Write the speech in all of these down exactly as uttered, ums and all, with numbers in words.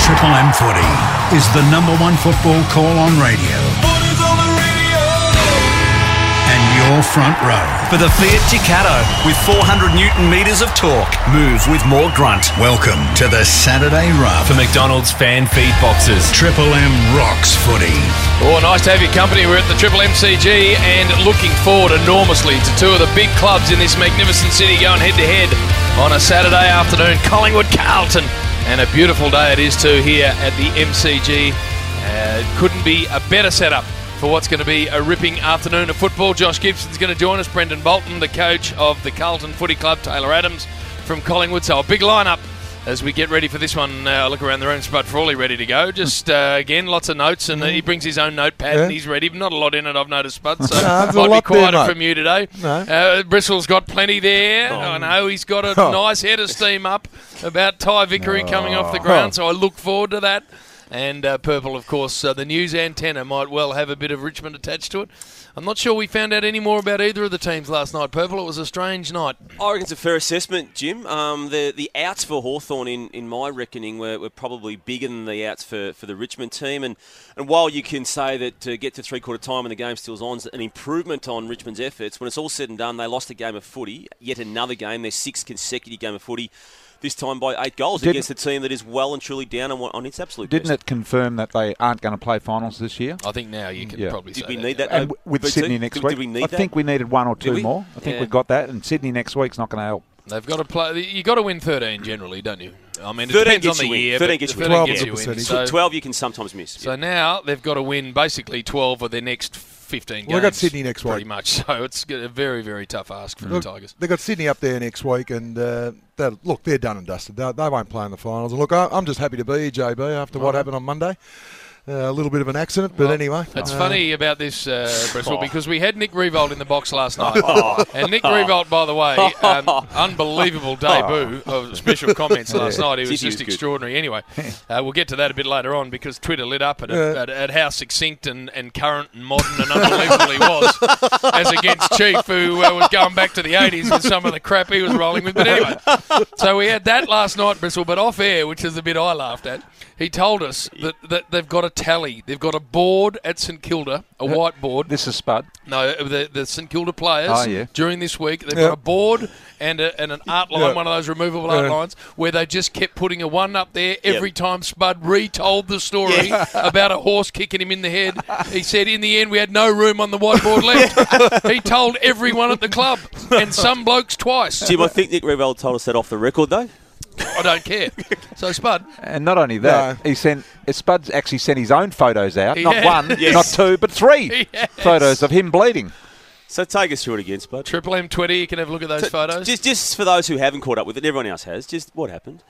Triple M Footy is the number one football call on radio. Footy's on the radio. And your front row. For the Fiat Ducato with four hundred newton metres of torque. Move with more grunt. Welcome to the Saturday Rub. For McDonald's fan feed boxes. Triple M rocks footy. Oh, nice to have your company. We're at the Triple M C G and looking forward enormously to two of the big clubs in this magnificent city going head-to-head on a Saturday afternoon. Collingwood, Carlton. And a beautiful day it is too here at the M C G. Uh, couldn't be a better setup for what's going to be a ripping afternoon of football. Josh Gibson's going to join us. Brendan Bolton, the coach of the Carlton Footy Club. Taylor Adams from Collingwood. So a big lineup as we get ready for this one. Uh, look around the room. Spud Frawley ready to go. Just, uh, again, lots of notes. And uh, he brings his own notepad Yeah. and he's ready. Not a lot in it, I've noticed, Spud. So No, there's a might be lot there, quieter mate. from you today. No. Uh, Bristol's got plenty there. Oh. I know he's got a Oh. nice head of steam up about Ty Vickery coming off the ground. So I look forward to that. And uh, Purple, of course, uh, the news antenna might well have a bit of Richmond attached to it. I'm not sure we found out any more about either of the teams last night, Purple. It was a strange night. I reckon it's a fair assessment, Jim. Um, the the outs for Hawthorn, in, in my reckoning, were, were probably bigger than the outs for, for the Richmond team. And, and while you can say that to get to three-quarter time and the game still's on, an improvement on Richmond's efforts, when it's all said and done, they lost a game of footy, yet another game, their sixth consecutive game of footy, this time by eight goals Didn't- against a team that is well and truly down on, on its absolute Didn't best. it confirm that they aren't going to play finals this year? I think now you can Yeah. probably Did say we that. need that? And Uh, w- with B T? Sydney next Did- week, did we need I that? think we needed one or Did two we? more. I think Yeah. we got that, and Sydney next week's not going to help. They've got to play. You got to win thirteen generally, don't you? I mean, it thirteen depends on gets the you in. year. thirteen but gets you in. thirteen twelve gets is you a in. percentage. So, twelve you can sometimes miss. so now they've got to win basically twelve of their next fifteen games. Well, they've got Sydney next pretty week. much. So it's a very, very tough ask for Look, the Tigers. They've got Sydney up there next week, and uh, that- look, they're done and dusted. They, they won't play in the finals. And look, I, I'm just happy to be here, J B, after what happened on Monday. Uh, a little bit of an accident, but Well, anyway. It's uh, funny about this, uh, Bristol, Oh. because we had Nick Revolt in the box last night. And Nick Revolt, by the way, um, unbelievable debut of special comments last night. He was Jeez, he was just good. extraordinary. Anyway, uh, we'll get to that a bit later on because Twitter lit up at, Yeah. at, at how succinct and, and current and modern and unbelievable he was as against Chief, who uh, was going back to the eighties with some of the crap he was rolling with. But anyway, so we had that last night, Bristol, but off air, which is the bit I laughed at. He told us that, that they've got a tally. They've got a board at St Kilda, a whiteboard. This is Spud. No, the, the St Kilda players Oh, yeah. during this week, they've Yeah. got a board and, a, and an art line, Yeah. one of those removable Yeah. art lines, where they just kept putting a one up there every time Spud retold the story about a horse kicking him in the head. He said, in the end, we had no room on the whiteboard left. He told everyone at the club, and some blokes twice. Jim, I think Nick Revolt told us that off the record, though. I don't care. So, Spud, And not only that, No. he sent Spud's actually sent his own photos out. He not has. one, Yes. not two, but three He has. photos of him bleeding. So take us through it again, Spud. Triple M twenty, you can have a look at those So, photos. Just, just for those who haven't caught up with it, and everyone else has, just what happened?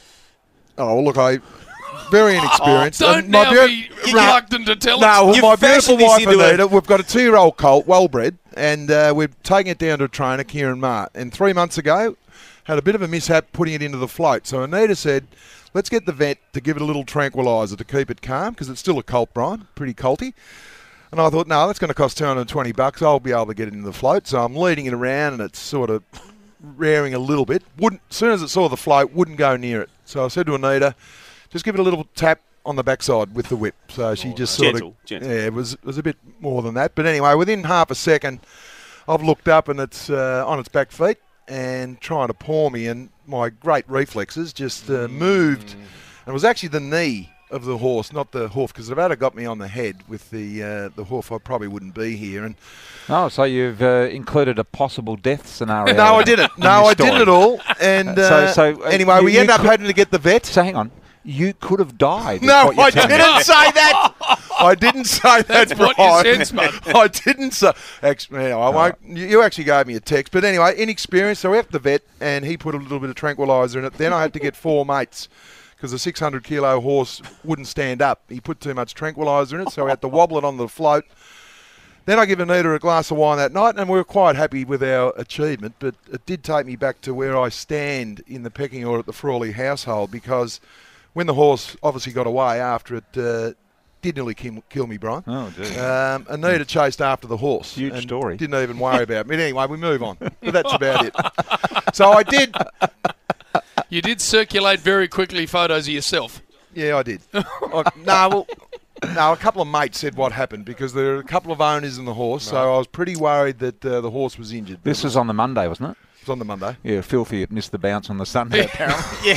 Oh, well, look, I very inexperienced. Don't And my now beau- be reluctant to tell No, us. well, You've my beautiful fashioned this wife into a- Anita, we've got a two-year-old colt, well-bred, and uh, we're taking it down to a trainer, Kieran Mart. And three months ago, had a bit of a mishap putting it into the float. So Anita said, let's get the vet to give it a little tranquiliser to keep it calm, because it's still a colt, Brian, pretty colty. And I thought, no, that's going to cost two hundred twenty bucks. I'll be able to get it into the float. So I'm leading it around, and it's sort of rearing a little bit. Wouldn't, as soon as it saw the float, wouldn't go near it. So I said to Anita, just give it a little tap on the backside with the whip. So she just sort Gentle, of, gentle. yeah, it was it was a bit more than that. But anyway, within half a second, I've looked up and it's uh, on its back feet and trying to paw me, and my great reflexes just uh, moved. And it was actually the knee of the horse, not the hoof, because if it had got me on the head with the uh, the hoof, I probably wouldn't be here. And Oh, so you've uh, included a possible death scenario. no, I didn't. in No, your I didn't story. at all. And So- uh, so, uh, anyway, you- we you end up could- having to get the vet. So hang on. You could have died. is No, what you're I telling me. didn't say that. I didn't say that, That's what Brian. you said, Spud. I didn't say. Actually, no, I won't. You you actually gave me a text, but anyway, inexperienced. So we have the vet, and he put a little bit of tranquiliser in it. Then I had to get four mates because the six hundred kilo horse wouldn't stand up. He put too much tranquiliser in it, so we had to wobble it on the float. Then I give Anita a glass of wine that night, and we were quite happy with our achievement. But it did take me back to where I stand in the pecking order at the Frawley household, because when the horse obviously got away after it uh, did nearly kill, kill me, Brian. Oh, dear. Um, Anita chased after the horse. Huge and story. Didn't even worry about me. But anyway, we move on. But that's about it. So I did. You did circulate very quickly photos of yourself. Yeah, I did. I, no, well, no, a couple of mates said what happened because there are a couple of owners in the horse, right. So I was pretty worried that uh, the horse was injured. This was on the Monday, wasn't it? It was on the Monday. Yeah, Filthy had missed the bounce on the Sunday, apparently.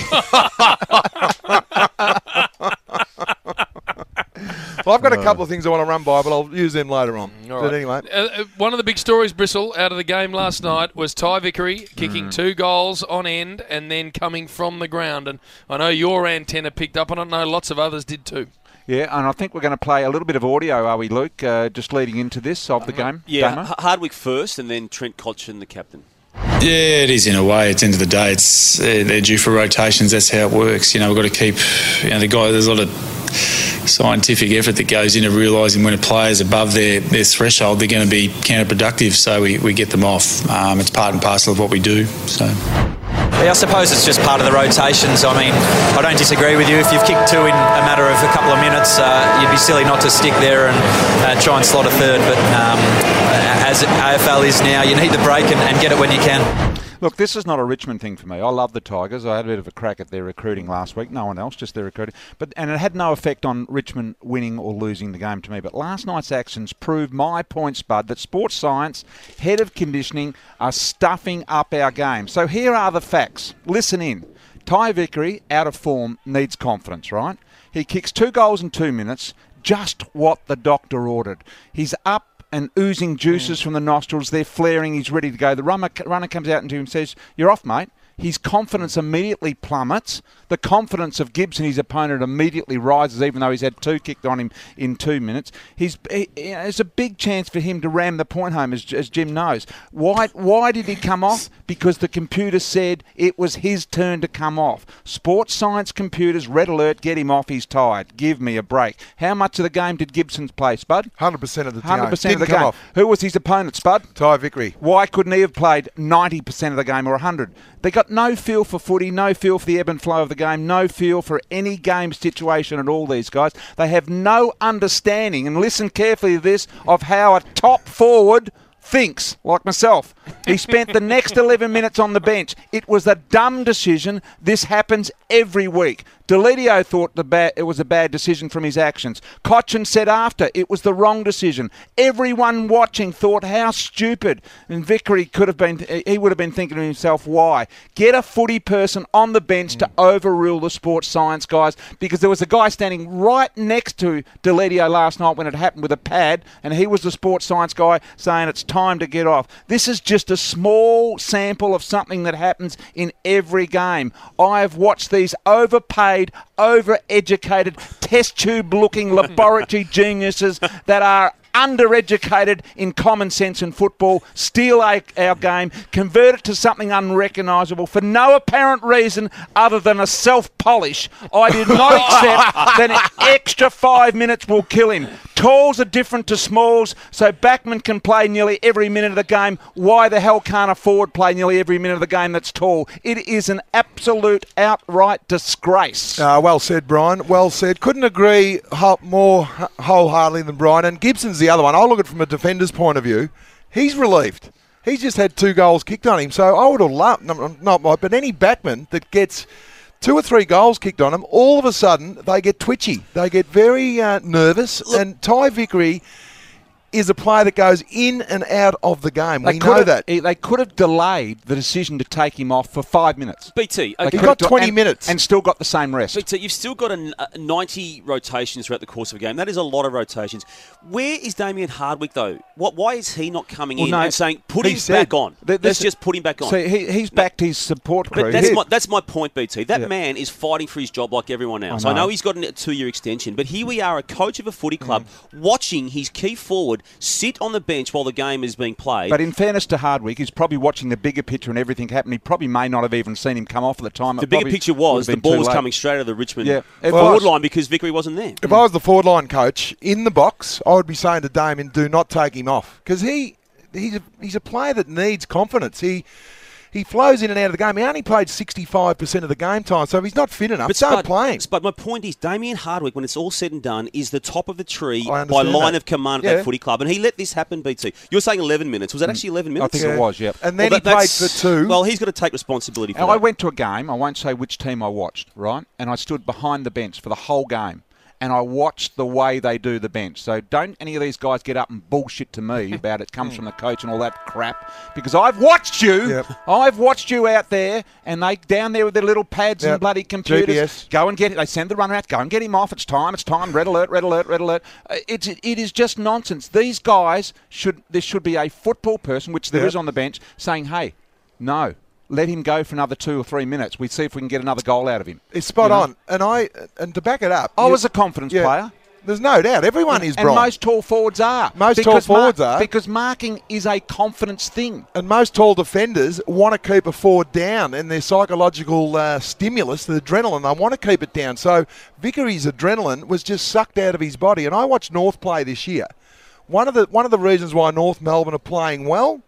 Well, I've got a couple of things I want to run by, but I'll use them later on. All but right. anyway. Uh, one of the big stories, Bristol, out of the game last night was Ty Vickery kicking mm. two goals on end and then coming from the ground. And I know your antenna picked up, and I know lots of others did too. Yeah, and I think we're going to play a little bit of audio, are we, Luke, uh, just leading into this of the game? Yeah, H- Hardwick first and then Trent Cotchin, the captain. Yeah, it is in a way. At the end of the day, it's uh, they're due for rotations. That's how it works. You know, we've got to keep, you know, the guy, there's a lot of scientific effort that goes into realising when a player's above their, their threshold, they're going to be counterproductive, so we, we get them off. Um, it's part and parcel of what we do. So. Yeah, I suppose it's just part of the rotations. I mean, I don't disagree with you. If you've kicked two in a matter of a couple of minutes, uh, you'd be silly not to stick there and uh, try and slot a third. But um, as A F L is now, you need the break and, and get it when you can. Look, this is not a Richmond thing for me. I love the Tigers. I had a bit of a crack at their recruiting last week. No one else, just their recruiting. But and it had no effect on Richmond winning or losing the game to me. But last night's actions proved my point, Spud, that sports science, head of conditioning, are stuffing up our game. So here are the facts. Listen in. Ty Vickery, out of form, needs confidence, right? He kicks two goals in two minutes, just what the doctor ordered. He's up and oozing juices mm. from the nostrils. They're flaring. He's ready to go. The runner, runner comes out into him and says, "You're off, mate." His confidence immediately plummets. The confidence of Gibson, his opponent, immediately rises, even though he's had two kicked on him in two minutes. He's, he, you know, there's a big chance for him to ram the point home, as, as Jim knows. Why, why did he come off? Because the computer said it was his turn to come off. Sports science computers, red alert, get him off, he's tired. Give me a break. How much of the game did Gibson play, Spud? one hundred percent of the time. one hundred percent of the Didn't come game. Off. Who was his opponent, Spud? Ty Vickery. Why couldn't he have played ninety percent of the game or one hundred? They got no feel for footy, no feel for the ebb and flow of the game, no feel for any game situation at all, these guys. They have no understanding, and listen carefully to this, of how a top forward thinks, like myself. He spent the next eleven minutes on the bench. It was a dumb decision. This happens every week. Deledio thought the ba- it was a bad decision from his actions. Cotchin said after it was the wrong decision. Everyone watching thought how stupid. And Vickery could have been, he would have been thinking to himself, why? Get a footy person on the bench mm. to overrule the sports science guys, because there was a guy standing right next to Deledio last night when it happened with a pad, and he was the sports science guy saying it's time to get off. This is just a small sample of something that happens in every game. I have watched these overpaid, over-educated, test tube-looking laboratory geniuses that are undereducated in common sense in football, steal our, our game, convert it to something unrecognisable for no apparent reason other than a self-polish. I did not accept that an extra five minutes will kill him. Talls are different to smalls, so Backman can play nearly every minute of the game. Why the hell can't a forward play nearly every minute of the game that's tall? It is an absolute outright disgrace. Uh, well said, Brian. Well said. Couldn't agree ho- more wholeheartedly than Brian. And Gibson's the other one. I'll look at it from a defender's point of view. He's relieved. He's just had two goals kicked on him. So I would have loved, not, not my, but any backman that gets two or three goals kicked on him, all of a sudden they get twitchy. They get very uh, nervous. Look, and Ty Vickery is a player that goes in and out of the game. They we know have, that. They could have delayed the decision to take him off for five minutes. B T, okay. He got twenty and, minutes. And still got the same rest. B T, you've still got a, a ninety rotations throughout the course of a game. That is a lot of rotations. Where is Damien Hardwick, though? What? Why is he not coming well, in no, and saying, put him said, back on? Th- Let's just put him back on. So he, he's backed his support crew. But that's he, my, that's my point, B T. That yeah. man is fighting for his job like everyone else. I I know. know he's got a two-year extension, but here we are, a coach of a footy club, mm. watching his key forward sit on the bench while the game is being played. But in fairness to Hardwick, he's probably watching the bigger picture and everything happen. He probably may not have even seen him come off at the time. The it bigger picture was the ball was late. coming straight out of the Richmond yeah. forward line because Vickery wasn't there. If I was the forward line coach in the box, I would be saying to Damien, do not take him off, because he he's a, he's a player that needs confidence. He he flows in and out of the game. He only played sixty-five percent of the game time, so if he's not fit enough, But don't Spud, play him. Spud, my point is, Damien Hardwick, when it's all said and done, is the top of the tree I by understand line that. of command Yeah. at that footy club, and he let this happen, B T. You're saying eleven minutes. Was that actually eleven I minutes? think it was, yep. And then Well, he that- played that's- for two. Well, he's got to take responsibility for And that. I went to a game, I won't say which team I watched, right? And I stood behind the bench for the whole game. And I watched the way they do the bench. So don't any of these guys get up and bullshit to me about it comes from the coach and all that crap. Because I've watched you. Yep. I've watched you out there, and they down there with their little pads Yep. and bloody computers. G P S. Go and get it. They send the runner out. Go and get him off. It's time. It's time. Red alert. Red alert. Red alert. Uh, It's it is just nonsense. These guys should. There should be a football person, which there Yep. is on the bench, saying, "Hey, no." Let him go for another two or three minutes. We see if we can get another goal out of him. It's spot You know? on. And I and to back it up, I you- was a confidence yeah, player. There's no doubt. Everyone is, And Brian. most tall forwards are. Most Because tall forwards are. Because marking is a confidence thing. And most tall defenders want to keep a forward down, and their psychological uh, stimulus, the adrenaline, they want to keep it down. So Vickery's adrenaline was just sucked out of his body. And I watched North play this year. One of the one of the reasons why North Melbourne are playing well,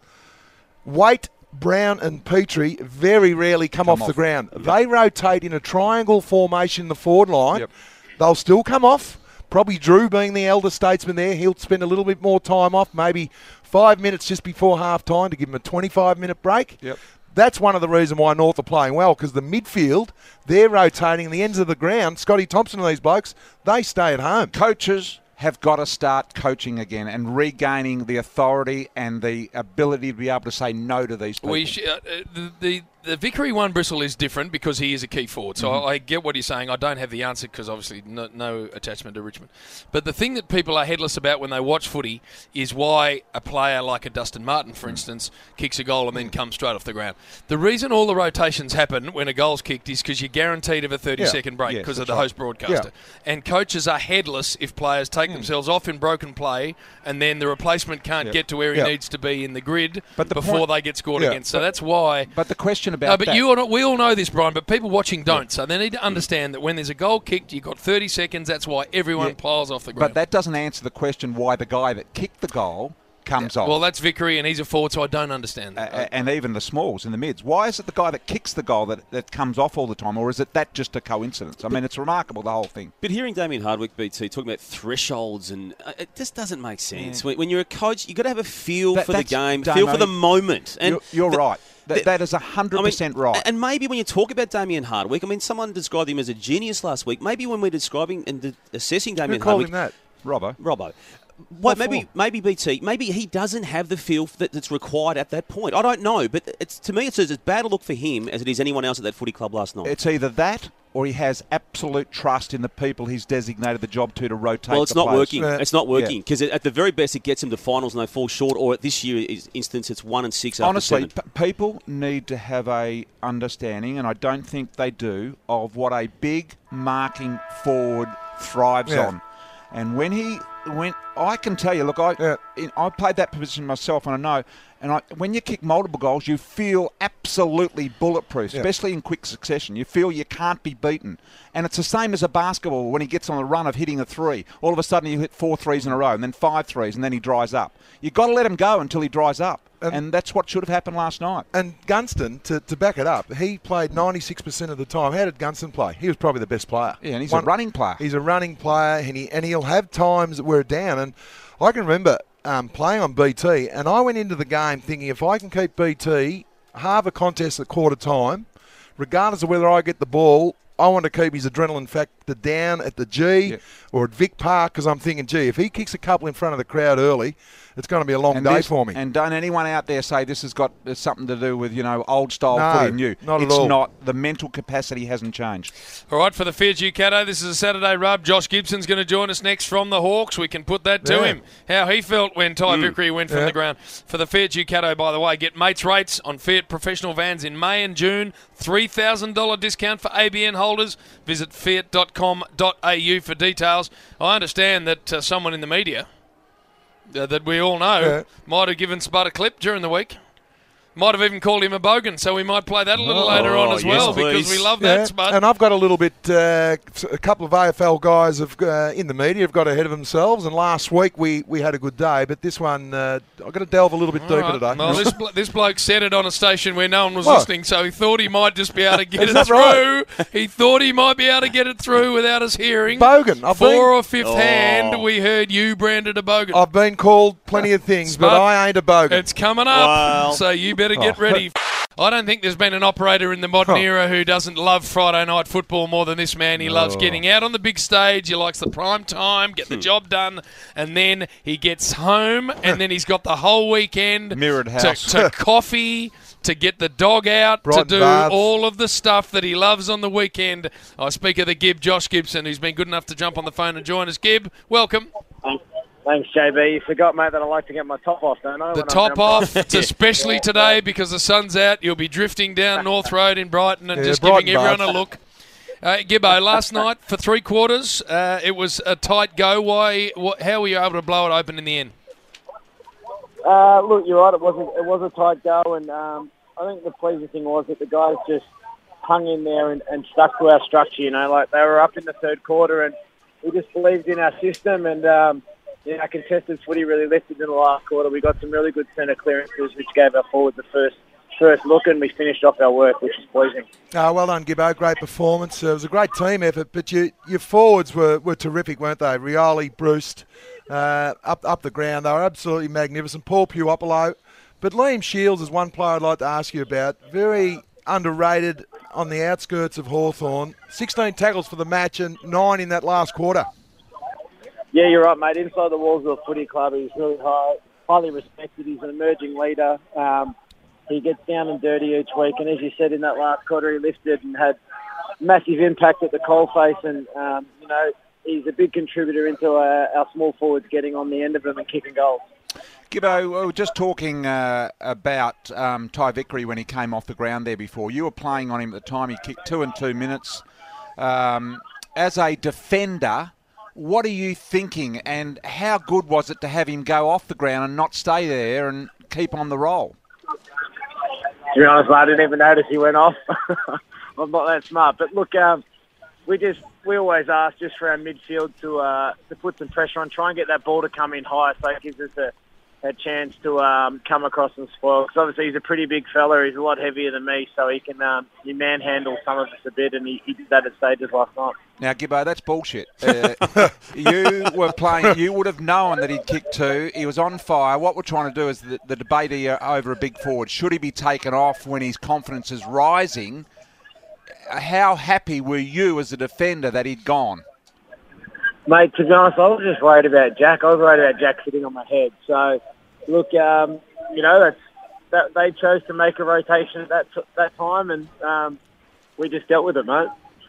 Waite, Brown and Petrie very rarely come, Come off, off. the ground. They rotate in a triangle formation in the forward line. Yep. They'll still come off. Probably Drew being the elder statesman there, he'll spend a little bit more time off, maybe five minutes just before half time to give him a twenty-five minute break. Yep. That's one of the reasons why North are playing well, because the midfield, they're rotating the ends of the ground. Scotty Thompson and these blokes, they stay at home. Coaches have got to start coaching again and regaining the authority and the ability to be able to say no to these people. We sh- uh, the, the the Vickery one Bristol is different because he is a key forward. So Mm-hmm. I, I get what you're saying. I don't have the answer because obviously no, no attachment to Richmond. But the thing that people are headless about when they watch footy is why a player like a Dustin Martin, for instance, kicks a goal and then comes straight off the ground. The reason all the rotations happen when a goal's kicked is because you're guaranteed of a thirty-second break Yes, because of that's the right. host broadcaster. And coaches are headless if players take Hmm. themselves off in broken play and then the replacement can't Yep. get to where he Yep. needs to be in the grid But the before point- they get scored Yeah. against. So that's why. But the question about No, but that, you all, we all know this, Brian, but people watching don't. So they need to understand that when there's a goal kicked, you've got thirty seconds. That's why everyone Yeah. piles off the ground. but that doesn't answer the question why the guy that kicked the goal comes off. Well, that's Vickery, and he's a forward, so I don't understand A- that. a- and even the smalls in the mids. Why is it the guy that kicks the goal that, that comes off all the time, or is it that just a coincidence? I mean, it's remarkable, the whole thing. But hearing Damien Hardwick, B T, talking about thresholds, and uh, it just doesn't make sense. When, when you're a coach, you've got to have a feel That- for the that's- game, Damo, feel for the moment. And you're you're the- right. That, the- that is one hundred percent I mean, right. And maybe when you talk about Damien Hardwick, I mean, someone described him as a genius last week. Maybe when we're describing and de- assessing Who Damien called Hardwick, him that? Robbo. Robbo. What What, maybe, for? maybe B T, maybe he doesn't have the feel that, that's required at that point. I don't know, but it's to me, it's as bad a look for him as it is anyone else at that footy club last night. It's either that or he has absolute trust in the people he's designated the job to to rotate Well, it's the not players. working. Yeah. It's not working because at the very best, it gets him to finals and they fall short. Or at this year's instance, it's one and six. After Honestly, seven. p- people need to have a understanding, and I don't think they do, of what a big marking forward thrives Yeah. on. And when he when I can tell you, look, I Yeah. in, I played that position myself, and I know. And I, when you kick multiple goals, you feel absolutely bulletproof, Yeah. especially in quick succession. You feel you can't be beaten. And it's the same as a basketball when he gets on the run of hitting a three. All of a sudden, you hit four threes in a row, and then five threes, and then he dries up. You've got to let him go until he dries up. And- And that's what should have happened last night. And Gunston, to, to back it up, he played ninety-six percent of the time. How did Gunston play? He was probably the best player. Yeah, and he's One- a running player. He's a running player, and, he, and he'll have times that we're down. And I can remember um, playing on B T, and I went into the game thinking if I can keep B T half a contest at quarter time, regardless of whether I get the ball, I want to keep his adrenaline factor down at the G Yeah. or at Vic Park, because I'm thinking, gee, if he kicks a couple in front of the crowd early, it's going to be a long And day this- for me. And don't anyone out there say this has got uh, something to do with, you know, old style No, footy and new. not at it's all. not. The mental capacity hasn't changed. All right, for the Fair Ducato, this is a Saturday rub. Josh Gibson's going to join us next from the Hawks. We can put that to Yeah. him. How he felt when Ty Vickery went from Yeah. the ground. For the Fair Ducato, by the way, get mates rates on Fiat professional vans in May and June. three thousand dollars discount for A B N holders. Visit fiat dot com dot a u for details. I understand that uh, someone in the media uh, that we all know Yeah. might have given Spud a clip during the week. Might have even called him a bogan, so we might play that a little Oh, later on as yes, well please. because we love Yeah, that, Spud. and I've got a little bit. Uh, a couple of A F L guys have uh, in the media have got ahead of themselves, and last week we, we had a good day, but this one uh, I've got to delve a little bit All deeper right. today. Well, this, blo- this bloke said it on a station where no one was What? listening, so he thought he might just be able to get Is it that through. right? He thought he might be able to get it through without us hearing. Bogan. I've Four been, or fifth Oh. hand, we heard you branded a bogan. I've been called plenty of things, but Spud, I ain't a bogan. It's coming up, Well. so you better get Oh. ready. I don't think there's been an operator in the modern Huh. era who doesn't love Friday night football more than this man. He loves getting out on the big stage. He likes the prime time, get the job done, and then he gets home, and then he's got the whole weekend Mirrored to, house. to coffee, to get the dog out, Brighton to do baths. all of the stuff that he loves on the weekend. I speak of the Gib, Josh Gibson, who's been good enough to jump on the phone and join us. Gib, welcome. Thanks, J B. You forgot, mate, that I like to get my top off, don't I? The when I top jump off, on? it's especially today because the sun's out. You'll be drifting down North Road in Brighton and Yeah, just Brighton giving everyone Baths. a look. Uh, Gibbo, last night for three quarters, uh, it was a tight go. Why? What, how were you able to blow it open in the end? Uh, look, you're right. It was a, it was a tight go, and um, I think the pleasing thing was that the guys just hung in there and, and stuck to our structure. You know, like they were up in the third quarter, and we just believed in our system. And um, you know, our contested footy really lifted in the last quarter. We got some really good centre clearances, which gave our forward the first first look, and we finished off our work, which is pleasing. Oh, well done, Gibbo. Great performance. Uh, it was a great team effort, but you, your forwards were, were terrific, weren't they? Rioli, Bruce, uh, up up the ground. They were absolutely magnificent. Paul Puopolo. But Liam Shields is one player I'd like to ask you about. Very underrated on the outskirts of Hawthorn. sixteen tackles for the match and nine in that last quarter. Yeah, you're right, mate. Inside the walls of the footy club, he's really high, highly respected. He's an emerging leader. Um, he gets down and dirty each week, and as you said, in that last quarter, he lifted and had massive impact at the coalface. And um, you know, he's a big contributor into our, our small forwards getting on the end of them and kicking goals. Gibbo, we were just talking uh, about um, Ty Vickery when he came off the ground there before. You were playing on him at the time. He kicked two and two minutes. Um, as a defender, what are you thinking, and how good was it to have him go off the ground and not stay there and keep on the roll? To be honest, mate, I didn't even notice he went off. I'm not that smart. But look, um, we just we always ask just for our midfield to uh, to put some pressure on, try and get that ball to come in high, so it gives us a, a chance to um, come across and spoil. Because obviously he's a pretty big fella. He's a lot heavier than me, so he can um, he manhandle some of us a bit, and he, he did that at stages last night. Now, Gibbo, that's bullshit. Uh, you were playing, you would have known that he'd kicked two. He was on fire. What we're trying to do is the, the debate here over a big forward. Should he be taken off when his confidence is rising? How happy were you as a defender that he'd gone? Mate, to be honest, I was just worried about Jack. I was worried about Jack sitting on my head. So, look, um, you know, that's, that they chose to make a rotation at that, that time, and um, we just dealt with it, mate.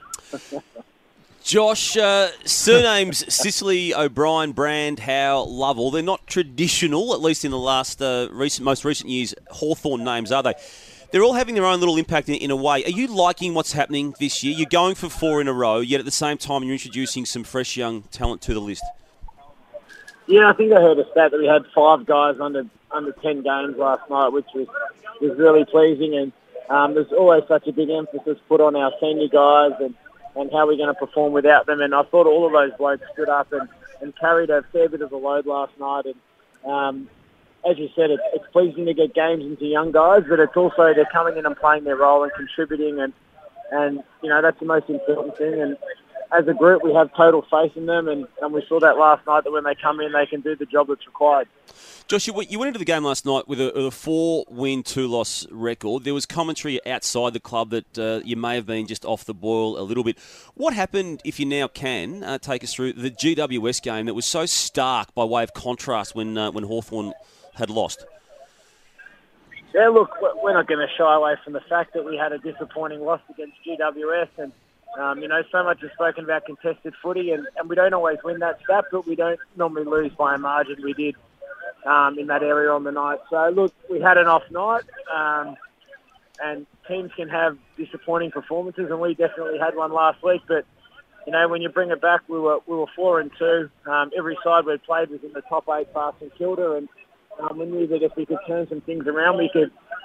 Josh, uh, surnames Sicily, O'Brien, Brand, Howe, Lovell. They're not traditional, at least in the last uh, recent, most recent years, Hawthorn names, are they? They're all having their own little impact in, in a way. Are you liking what's happening this year? You're going for four in a row, yet at the same time you're introducing some fresh young talent to the list. Yeah, I think I heard a stat that we had five guys under under ten games last night, which was, was really pleasing. And um, there's always such a big emphasis put on our senior guys and, and how we're going to perform without them. And I thought all of those blokes stood up and, and carried a fair bit of the load last night. And um, as you said, it's, it's pleasing to get games into young guys, but it's also they're coming in and playing their role and contributing. And, and you know, that's the most important thing. And as a group, we have total faith in them, and, and we saw that last night, that when they come in, they can do the job that's required. Josh, you went into the game last night with a, with a four-win, two-loss record. There was commentary outside the club that uh, you may have been just off the boil a little bit. What happened, if you now can, uh, take us through the G W S game that was so stark by way of contrast when uh, when Hawthorn had lost? Yeah, look, we're not going to shy away from the fact that we had a disappointing loss against G W S, and Um, you know, so much is spoken about contested footy, and, and we don't always win that stat, but we don't normally lose by a margin. We did um, in that area on the night. So, look, we had an off night, um, and teams can have disappointing performances, and we definitely had one last week. But, you know, when you bring it back, we were we were four and two. Um, every side we played was in the top eight past St Kilda, and um, we knew that if we could turn some things around, we could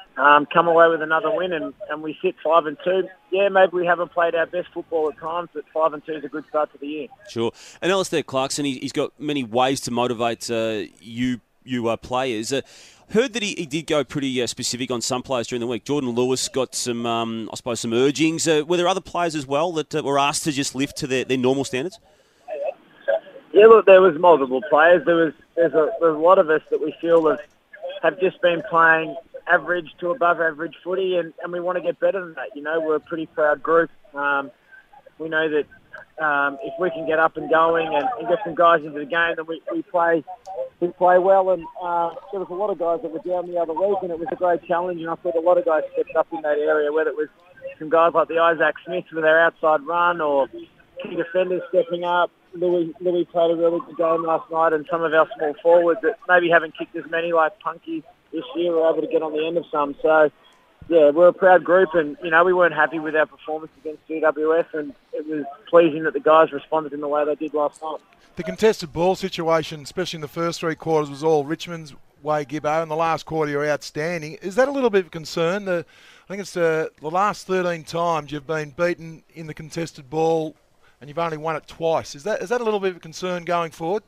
um, come away with another win, and, and we sit five and two. Yeah, maybe we haven't played our best football at times, but five and two is a good start to the year. Sure. And Alistair Clarkson, he, he's got many ways to motivate uh, you you uh, players. Uh, heard that he, he did go pretty uh, specific on some players during the week. Jordan Lewis got some, um, I suppose, some urgings. Uh, were there other players as well that uh, were asked to just lift to their, their normal standards? Yeah, look, there was multiple players. There was there's a, there's a lot of us that we feel have, have just been playing average to above average footy, and, and we want to get better than that. You know, we're a pretty proud group. Um, we know that um, if we can get up and going and, and get some guys into the game, then we, we play we play well. And uh, there was a lot of guys that were down the other week, and it was a great challenge. And I thought a lot of guys stepped up in that area, whether it was some guys like the Isaac Smiths with their outside run, or key defenders stepping up. Louis, Louis played a really good game last night, and some of our small forwards that maybe haven't kicked as many like Punky this year were able to get on the end of some. So, yeah, we're a proud group, and, you know, we weren't happy with our performance against G W S, and it was pleasing that the guys responded in the way they did last night. The contested ball situation, especially in the first three quarters, was all Richmond's way, Gibbo. In the last quarter, you're outstanding. Is that a little bit of concern? The, I think it's uh, the last thirteen times you've been beaten in the contested ball, and you've only won it twice. Is that is that a little bit of a concern going forward?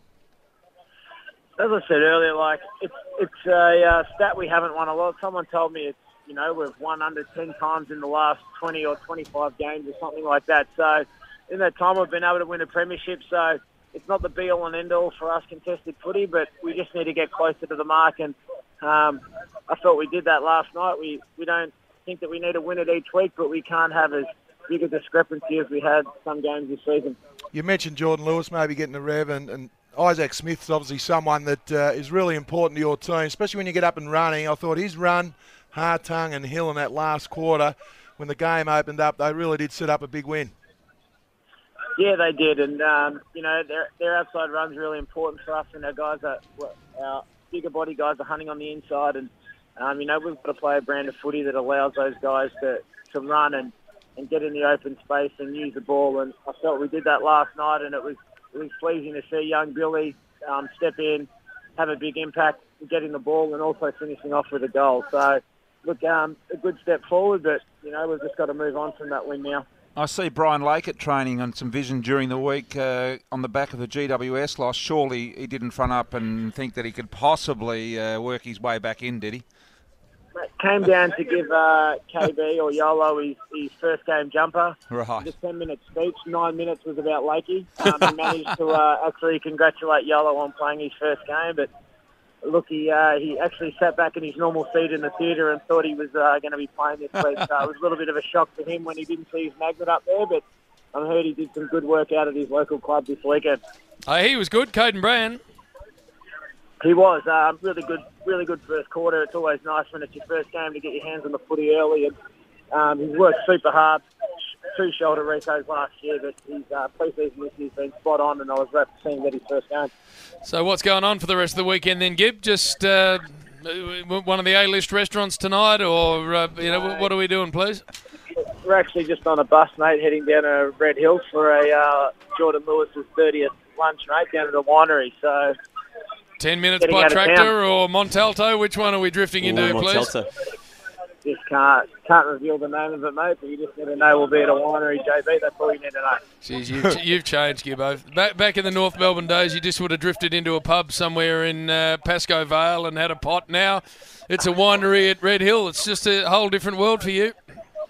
As I said earlier, like it's it's a uh, stat we haven't won a lot. Someone told me it's, you know, we've won under ten times in the last twenty or twenty-five games or something like that. So in that time we've been able to win a premiership. So it's not the be-all and end-all for us contested footy, but we just need to get closer to the mark. And um, I thought we did that last night. We we don't think that we need to win it each week, but we can't have as big a discrepancy as we had some games this season. You mentioned Jordan Lewis maybe getting a rev, and, and Isaac Smith's obviously someone that uh, is really important to your team, especially when you get up and running. I thought his run, Hartung and Hill in that last quarter, when the game opened up, they really did set up a big win. Yeah, they did, and um, you know, their their outside run's really important for us, and our guys are, our bigger body guys are hunting on the inside, and um, you know, we've got to play a brand of footy that allows those guys to, to run and, and get in the open space and use the ball, and I felt we did that last night, and it was it was pleasing to see young Billy um, step in, have a big impact, getting the ball, and also finishing off with a goal. So, look, um, a good step forward, but you know, we've just got to move on from that win now. I see Brian Lake at training on some vision during the week uh, on the back of the G W S loss. Surely he didn't front up and think that he could possibly uh, work his way back in, did he? Came down to give uh, K B or Yolo his, his first game jumper. Right. The ten-minute speech, nine minutes was about Lakey. Um, he managed to uh, actually congratulate Yolo on playing his first game, but look, he uh, he actually sat back in his normal seat in the theatre and thought he was uh, going to be playing this week. So it was a little bit of a shock to him when he didn't see his magnet up there, but I heard he did some good work out at his local club this weekend. Oh, he was good, Caden Brown. He was. Um, really good really good first quarter. It's always nice when it's your first game to get your hands on the footy early. And um, he's worked super hard. Two shoulder recos last year, but his uh, pre-season this year's been spot on, and I was wrapped to see him get his first game. So what's going on for the rest of the weekend then, Gib? Just uh, one of the A-list restaurants tonight, or uh, you know, what are we doing, please? We're actually just on a bus, mate, heading down to Red Hills for a uh, Jordan Lewis's thirtieth lunch, mate, down at the winery. So ten minutes by tractor or Montalto? Which one are we drifting into, Ooh, please? Montalto. Just can't can't reveal the name of it, mate, but you just need to know we'll be at a winery, J B. That's all you need to know. Jeez, you've, you've changed, Gibbo. Back, back in the North Melbourne days, you just would have drifted into a pub somewhere in uh, Pascoe Vale and had a pot. Now it's a winery at Red Hill. It's just a whole different world for you.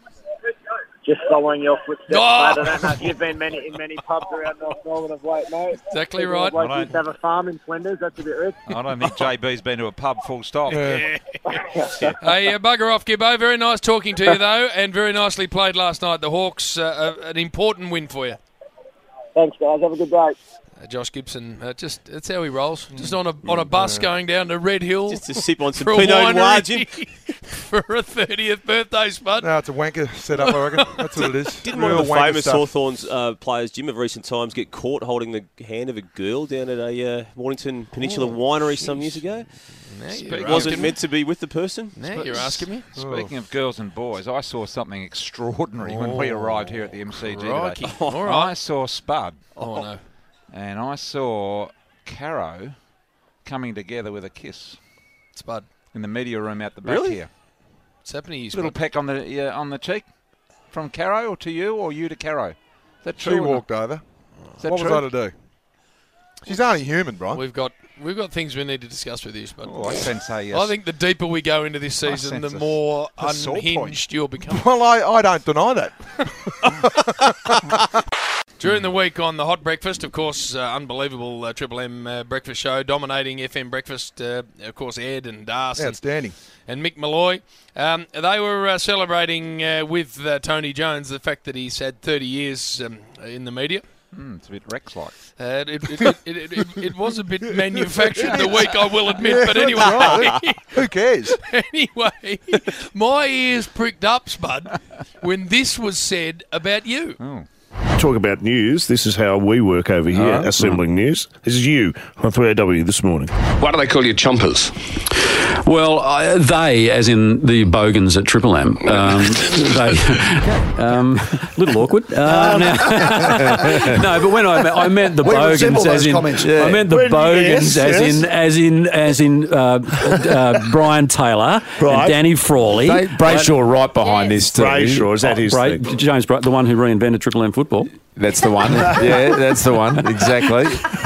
Just following your footsteps, Oh! mate. I don't know if you've been many in many pubs around North Melbourne of late, mate. Exactly People right. Like I you used to have a farm in Flinders. That's a bit rich. I don't think J B's been to a pub, full stop. Yeah. Hey, uh, bugger off, Gibbo. Very nice talking to you, though, and very nicely played last night. The Hawks, uh, uh, an important win for you. Thanks, guys. Have a good day. Uh, Josh Gibson, uh, just that's how he rolls. Just on a on a bus going down to Red Hill. Just to sip on some for a Pinot Noir, winery Jim. for a thirtieth birthday, Spud. No, it's a wanker setup, I reckon. That's what it is. Didn't Real one of the wanker famous stuff. Hawthorns uh, players, Jim, of recent times get caught holding the hand of a girl down at a uh, Mornington Peninsula Oh, winery geez. some years ago? Now Speak- you're Wasn't asking meant me. to be with the person? Now you're asking me. Speaking of girls and boys, I saw something extraordinary when we arrived here at the M C G Crikey. today. All right. I saw Spud Oh, no. and I saw Caro coming together with a kiss Spud. in the media room out the back Really? here. What's happening to you, Little Spud? peck on the uh, on the cheek from Caro, or to you, or you to Caro? Is that true? She or not? walked over. Is that What true? was I to do? She's only human, Brian. We've got we've got things we need to discuss with you, Spud. Oh, I sense a yes. I think the deeper we go into this season, the sense a- more a sore point. unhinged you'll become. Well, I, I don't deny that. During the week on the Hot Breakfast, of course, uh, unbelievable uh, Triple M uh, breakfast show, dominating F M Breakfast, uh, of course, Ed and Darcy Outstanding. and Mick Malloy. Um, they were uh, celebrating uh, with uh, Tony Jones the fact that he's had thirty years um, in the media. Mm, it's a bit Rex-like. Uh, it, it, it, it, it, it was a bit manufactured the week, I will admit, Yeah, but that's anyway. right. Who cares? Anyway, my ears pricked up, Spud, when this was said about you. Oh. Talk about news. This is how we work over here, Oh. assembling news. This is you on three A W this morning. Why do they call you chompers? Well, uh, they, as in the bogans at Triple M, um, they, um, little awkward. Uh, now- no, but when I, me- I meant the We resemble bogans, those as in, comments. I meant the Well, bogans, yes, as yes. in, as in, as in uh, uh, Brian Taylor Right. and Danny Frawley. They, Brayshaw right behind this too. Brayshaw, is that his Bra- thing? James Bra- the one who reinvented Triple M football. That's the one. Yeah, that's the one. Exactly.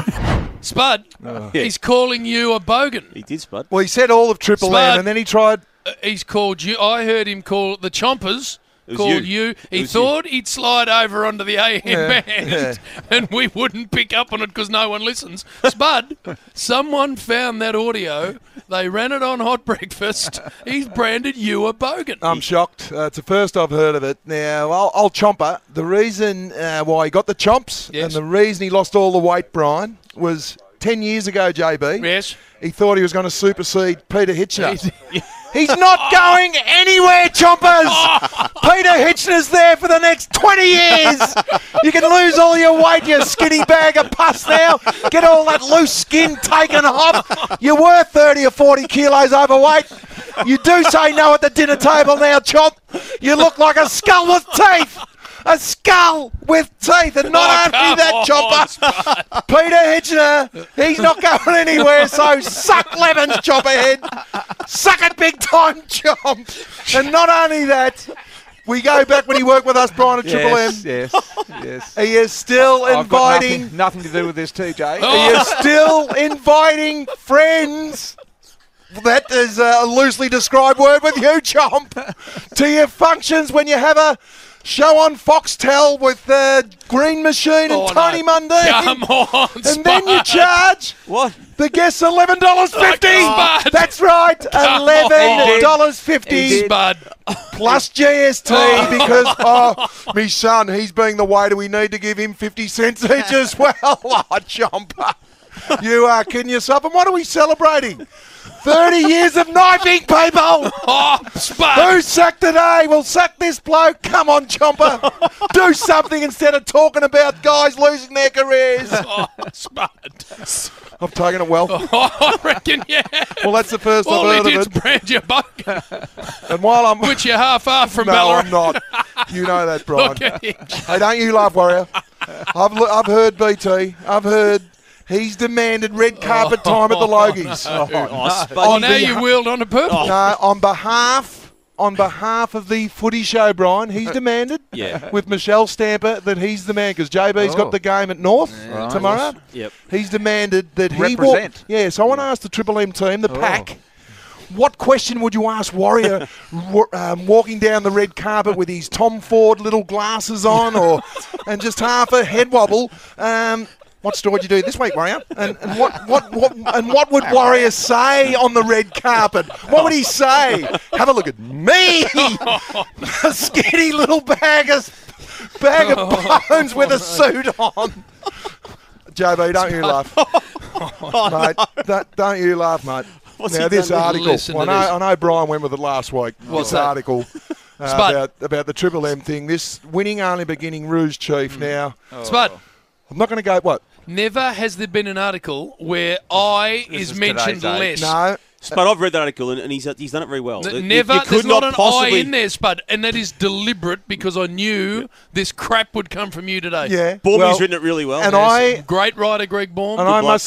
Spud, he's calling you a bogan. He did, Spud. Well, he said all of Triple Spud. M, and then he tried. Uh, he's called you. I heard him call the Chompers. It was Called you. you. It He was thought he'd slide over onto the A M Yeah, band, yeah. and we wouldn't pick up on it because no one listens. Spud, someone found that audio. They ran it on Hot Breakfast. He's branded you a bogan. I'm shocked. Uh, it's the first I've heard of it. Now, old, old Chomper, the reason uh, why he got the chomps Yes. and the reason he lost all the weight, Brian, was ten years ago, J B. Yes. He thought he was going to supersede Peter Hitchner. He's not going anywhere, Chompers! Peter Hitchner's there for the next twenty years! You can lose all your weight, you skinny bag of pus now. Get all that loose skin taken off. You were thirty or forty kilos overweight. You do say no at the dinner table now, Chomp. You look like a skull with teeth. A skull with teeth, and not Oh, only that, come on, Chopper. Peter Hitchner, he's not going anywhere, so suck lemons, Chopperhead. Suck it big time, Chomp. And not only that, we go back when he worked with us, Brian, at Triple M. Yes, yes, yes. He is still I've got inviting. nothing, nothing to do with this, T J. He is still inviting friends. That is a loosely described word with you, Chomp. To your functions when you have a show on Foxtel with uh, Green Machine and Oh, Tony no. Mundine. Come on, And then you Spud. charge What? the guests eleven dollars fifty. Oh, Spud. That's right, eleven dollars fifty Spud. plus G S T because, oh, me son, he's being the waiter. We need to give him fifty cents each as well. Oh, Chomper. You are kidding yourself. And what are we celebrating? thirty years of knifing, people. Oh, Spud. Who sacked today? We'll sack this bloke. Come on, Chomper. Do something instead of talking about guys losing their careers. Oh, Spud. I've taken it well. Oh, I reckon, yeah. Well, that's the first All I've he heard did's of it. brand you bogan, And while I'm... which you're half off from no, Ballarat. I'm not. You know that, Brian. Look at him. Hey, don't you laugh, Warrior. I've, lo- I've heard B T. I've heard he's demanded red carpet time at the Logies. Oh, Spud. Oh, On now beha- you wheeled on a purple. No, on behalf... On behalf of the footy show, Brian, he's demanded Yeah. with Michelle Stamper that he's the man because J B's Oh. got the game at North Right. tomorrow. Yep. He's demanded that he Represent. walk. Yeah, so I want to ask the Triple M team, the Oh. pack, what question would you ask Warrior wa- um, walking down the red carpet with his Tom Ford little glasses on, or and just half a head wobble? Um, what story would you do this week, Warrior? And, and what, what, what, and what would Warrior say on the red carpet? What would he say? Have a look at me, a skinny little bag of bag of bones with a suit on. J B, don't you laugh, mate. Don't, don't you laugh, mate. What's now he this done? article, Listen to I know, this. I know Brian went with it last week. What's this that? article uh, Spud. about about the Triple M thing. This winning only beginning Rouge chief. Now Spud, I'm not going to go. What? never has there been an article where I This is is mentioned today's age. less. No. Spud, I've read that article and, and he's he's done it very well. N- You- Never, you could there's not, not an possibly. I in there, Spud, and that is deliberate because I knew this crap would come from you today. Yeah. Bormy's well, written it really well. and Yes. I Great writer, Greg Baum. and I bloke. must admit,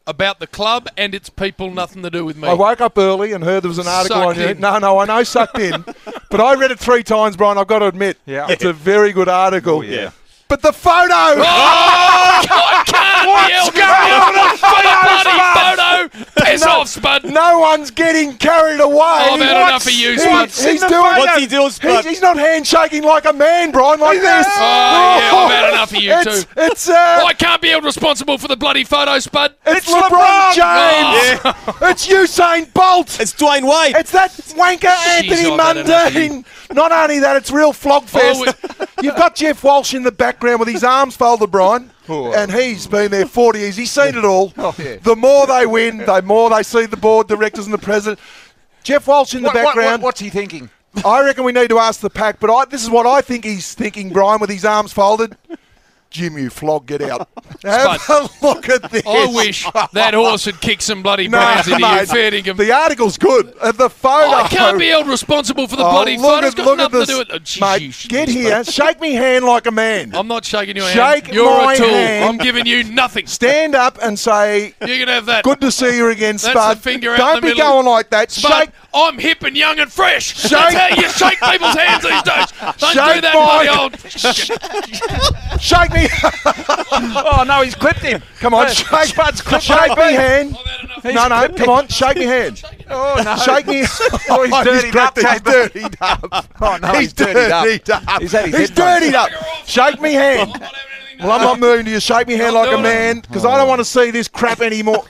about the club and its people, nothing to do with me. I woke up early and heard there was an article Sucked on you. in. No, no, I know sucked in. But I read it three times, Brian. I've got to admit. Yeah. It's a very good article. Oh, yeah. But the photo! Oh, I can't be held accountable for the bloody photo! Piss No, off, Spud! No one's getting carried away. Oh, I've had enough of you, He- Spud. He's doing What's he doing, Spud? He's, he's not handshaking like a man, Brian, like this. Oh, yeah, I've had enough of you, it's, too. It's, uh, I can't be held responsible for the bloody photo, Spud. it's, It's LeBron, LeBron. James. It's Usain Bolt. It's Dwayne Wade. It's that wanker Anthony I've had enough of you. Mundine. Not only that, it's real flogfest. Oh, You've got Jeff Walsh in the background with his arms folded, Brian, and he's been there forty years. He's seen it all. Oh, yeah. The more they win, the more they see the board directors and the president. Jeff Walsh in the What- what- background. what- what's he thinking? I reckon we need to ask the pack, but I, this is what I think he's thinking, Brian, with his arms folded. Jim, you flog, get out. Have a look at this. I wish that horse had kicked some bloody No, brands into you, mate, fair dinkum. the article's good. Uh, the photo. I can't be held responsible for the Oh, bloody look photo. at- It's got look at nothing to this. do with it. Oh, Mate, geez, get geez, here. mate. Shake me hand like a man. I'm not shaking your Shake hand. You're my a tool. hand. I'm giving you nothing. Stand up and say, You can have that. good to see you again, That's Spud. the finger out Don't the be middle. going like that. Spud, Shake, I'm hip and young and fresh. Shake- That's how you shake people's hands these days. Don't do Shake that, my- bloody old. shake me. Oh, no, he's clipped him. Come on, Uh, shake, Spud's clipped shake J me B. hand. He's No, no, clipped come him. on, shake me hand. Oh, no. Shake me. Oh, he's dirtied up, He's J B. dirtied up. Oh, no, he's he's dirtied up. dirtied up. He's had his He's headphones. dirtied up. Shake me hand. Well, I'm not moving to you. Shake me hand Not like a doing it. man because I don't want to see this crap anymore.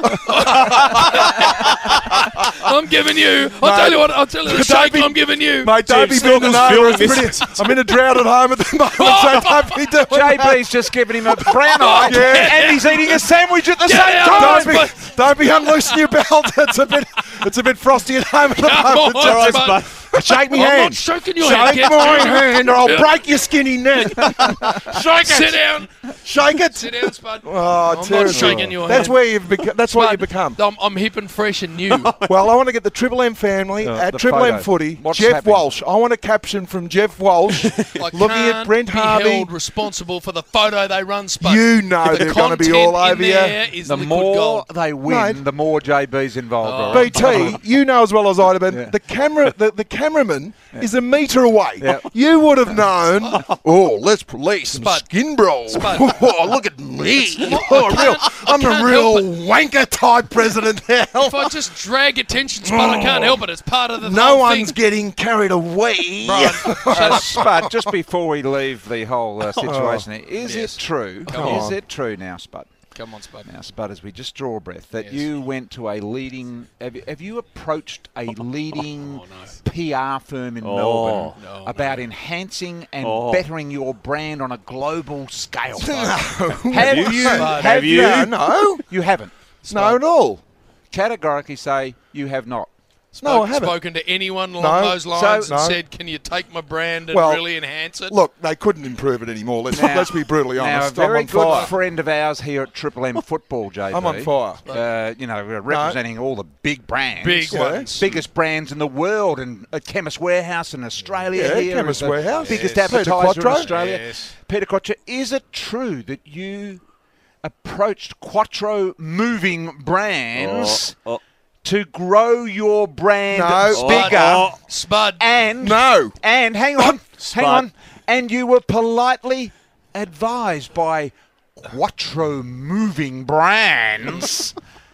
I'm giving you. I'll Mate, tell you what. I'll tell you the don't shake be- I'm giving you. Mate, don't Jim be bending Snorkel's over. filming It's pretty, I'm in a drought at home at the moment, so don't be doing J that. B's just giving him a brown eye, Yeah. and he's eating a sandwich at the Get same out, time. Don't be, don't be unloosing your belt. It's a bit, it's a bit frosty at home at the Come moment. on, It's all right, Spud. Spud. Shake me I'm hand. not shaking your Shake hand. Get my you. hand, or I'll break your skinny neck. Shake Sit it. down. Shake it. Sit down, Spud. Oh, I'm terrible. not shaking your That's hand. where you've become. That's what Spud, you've become. I'm, I'm hip and fresh and new. Well, I want to get the Triple M family Uh, at the Triple photo. M Footy. What's Jeff happening? Walsh. I want a caption from Jeff Walsh I looking at can't Brent be Harvey. held responsible for the photo they run, Spud. You know the they're going to be content all over in you. there is The liquid more gold. they win, Mate. the more J B's involved. Oh. all right? B T, you know as well as I do, but Yeah. the camera, the, the cameraman is a metre away. Yeah. You would have known. Oh, let's police some Spud. skin bro. Spud. Oh, look at me. Oh, real. I'm a can't real help wanker type president now. If I just drag attention, Spud, I can't help it. It's part of the No whole one's thing. getting carried away. Brian, So, Spud, just before we leave the whole uh, situation, here, is Yes. it true? Come is on. it true now, Spud? Come on, Spud. Now, Spud, as we just draw a breath, that Yes. you went to a leading. Have you, have you approached a leading Oh, no. P R firm in Oh. Melbourne No, about enhancing and Oh. bettering your brand on a global scale? No. Have you? Spud. Have you? No, no. You haven't. No, at all. Categorically say you have not. No, I Spoke- haven't. Spoken to anyone along No. those lines So- and No. said, "Can you take my brand and Well, really enhance it?" Look, they couldn't improve it anymore. Let's, Now- let's be brutally Now, a honest. very I'm on good fire. friend of ours here at Triple M Football, J B. I'm on fire. Uh, you know, we're representing all the big brands. Big Yeah. ones. Biggest brands in the world, and at Chemist Warehouse in Australia. Yeah, here Chemist is the Warehouse. biggest Yes. Peter advertiser in Quattro. Australia. Yes. Peter Quattro, is it true that you approached Quattro Moving Brands Oh, oh. to grow your brand No. bigger? Oh, Spud. And No. and hang on, hang Spud. on, and you were politely advised by Quattro Moving Brands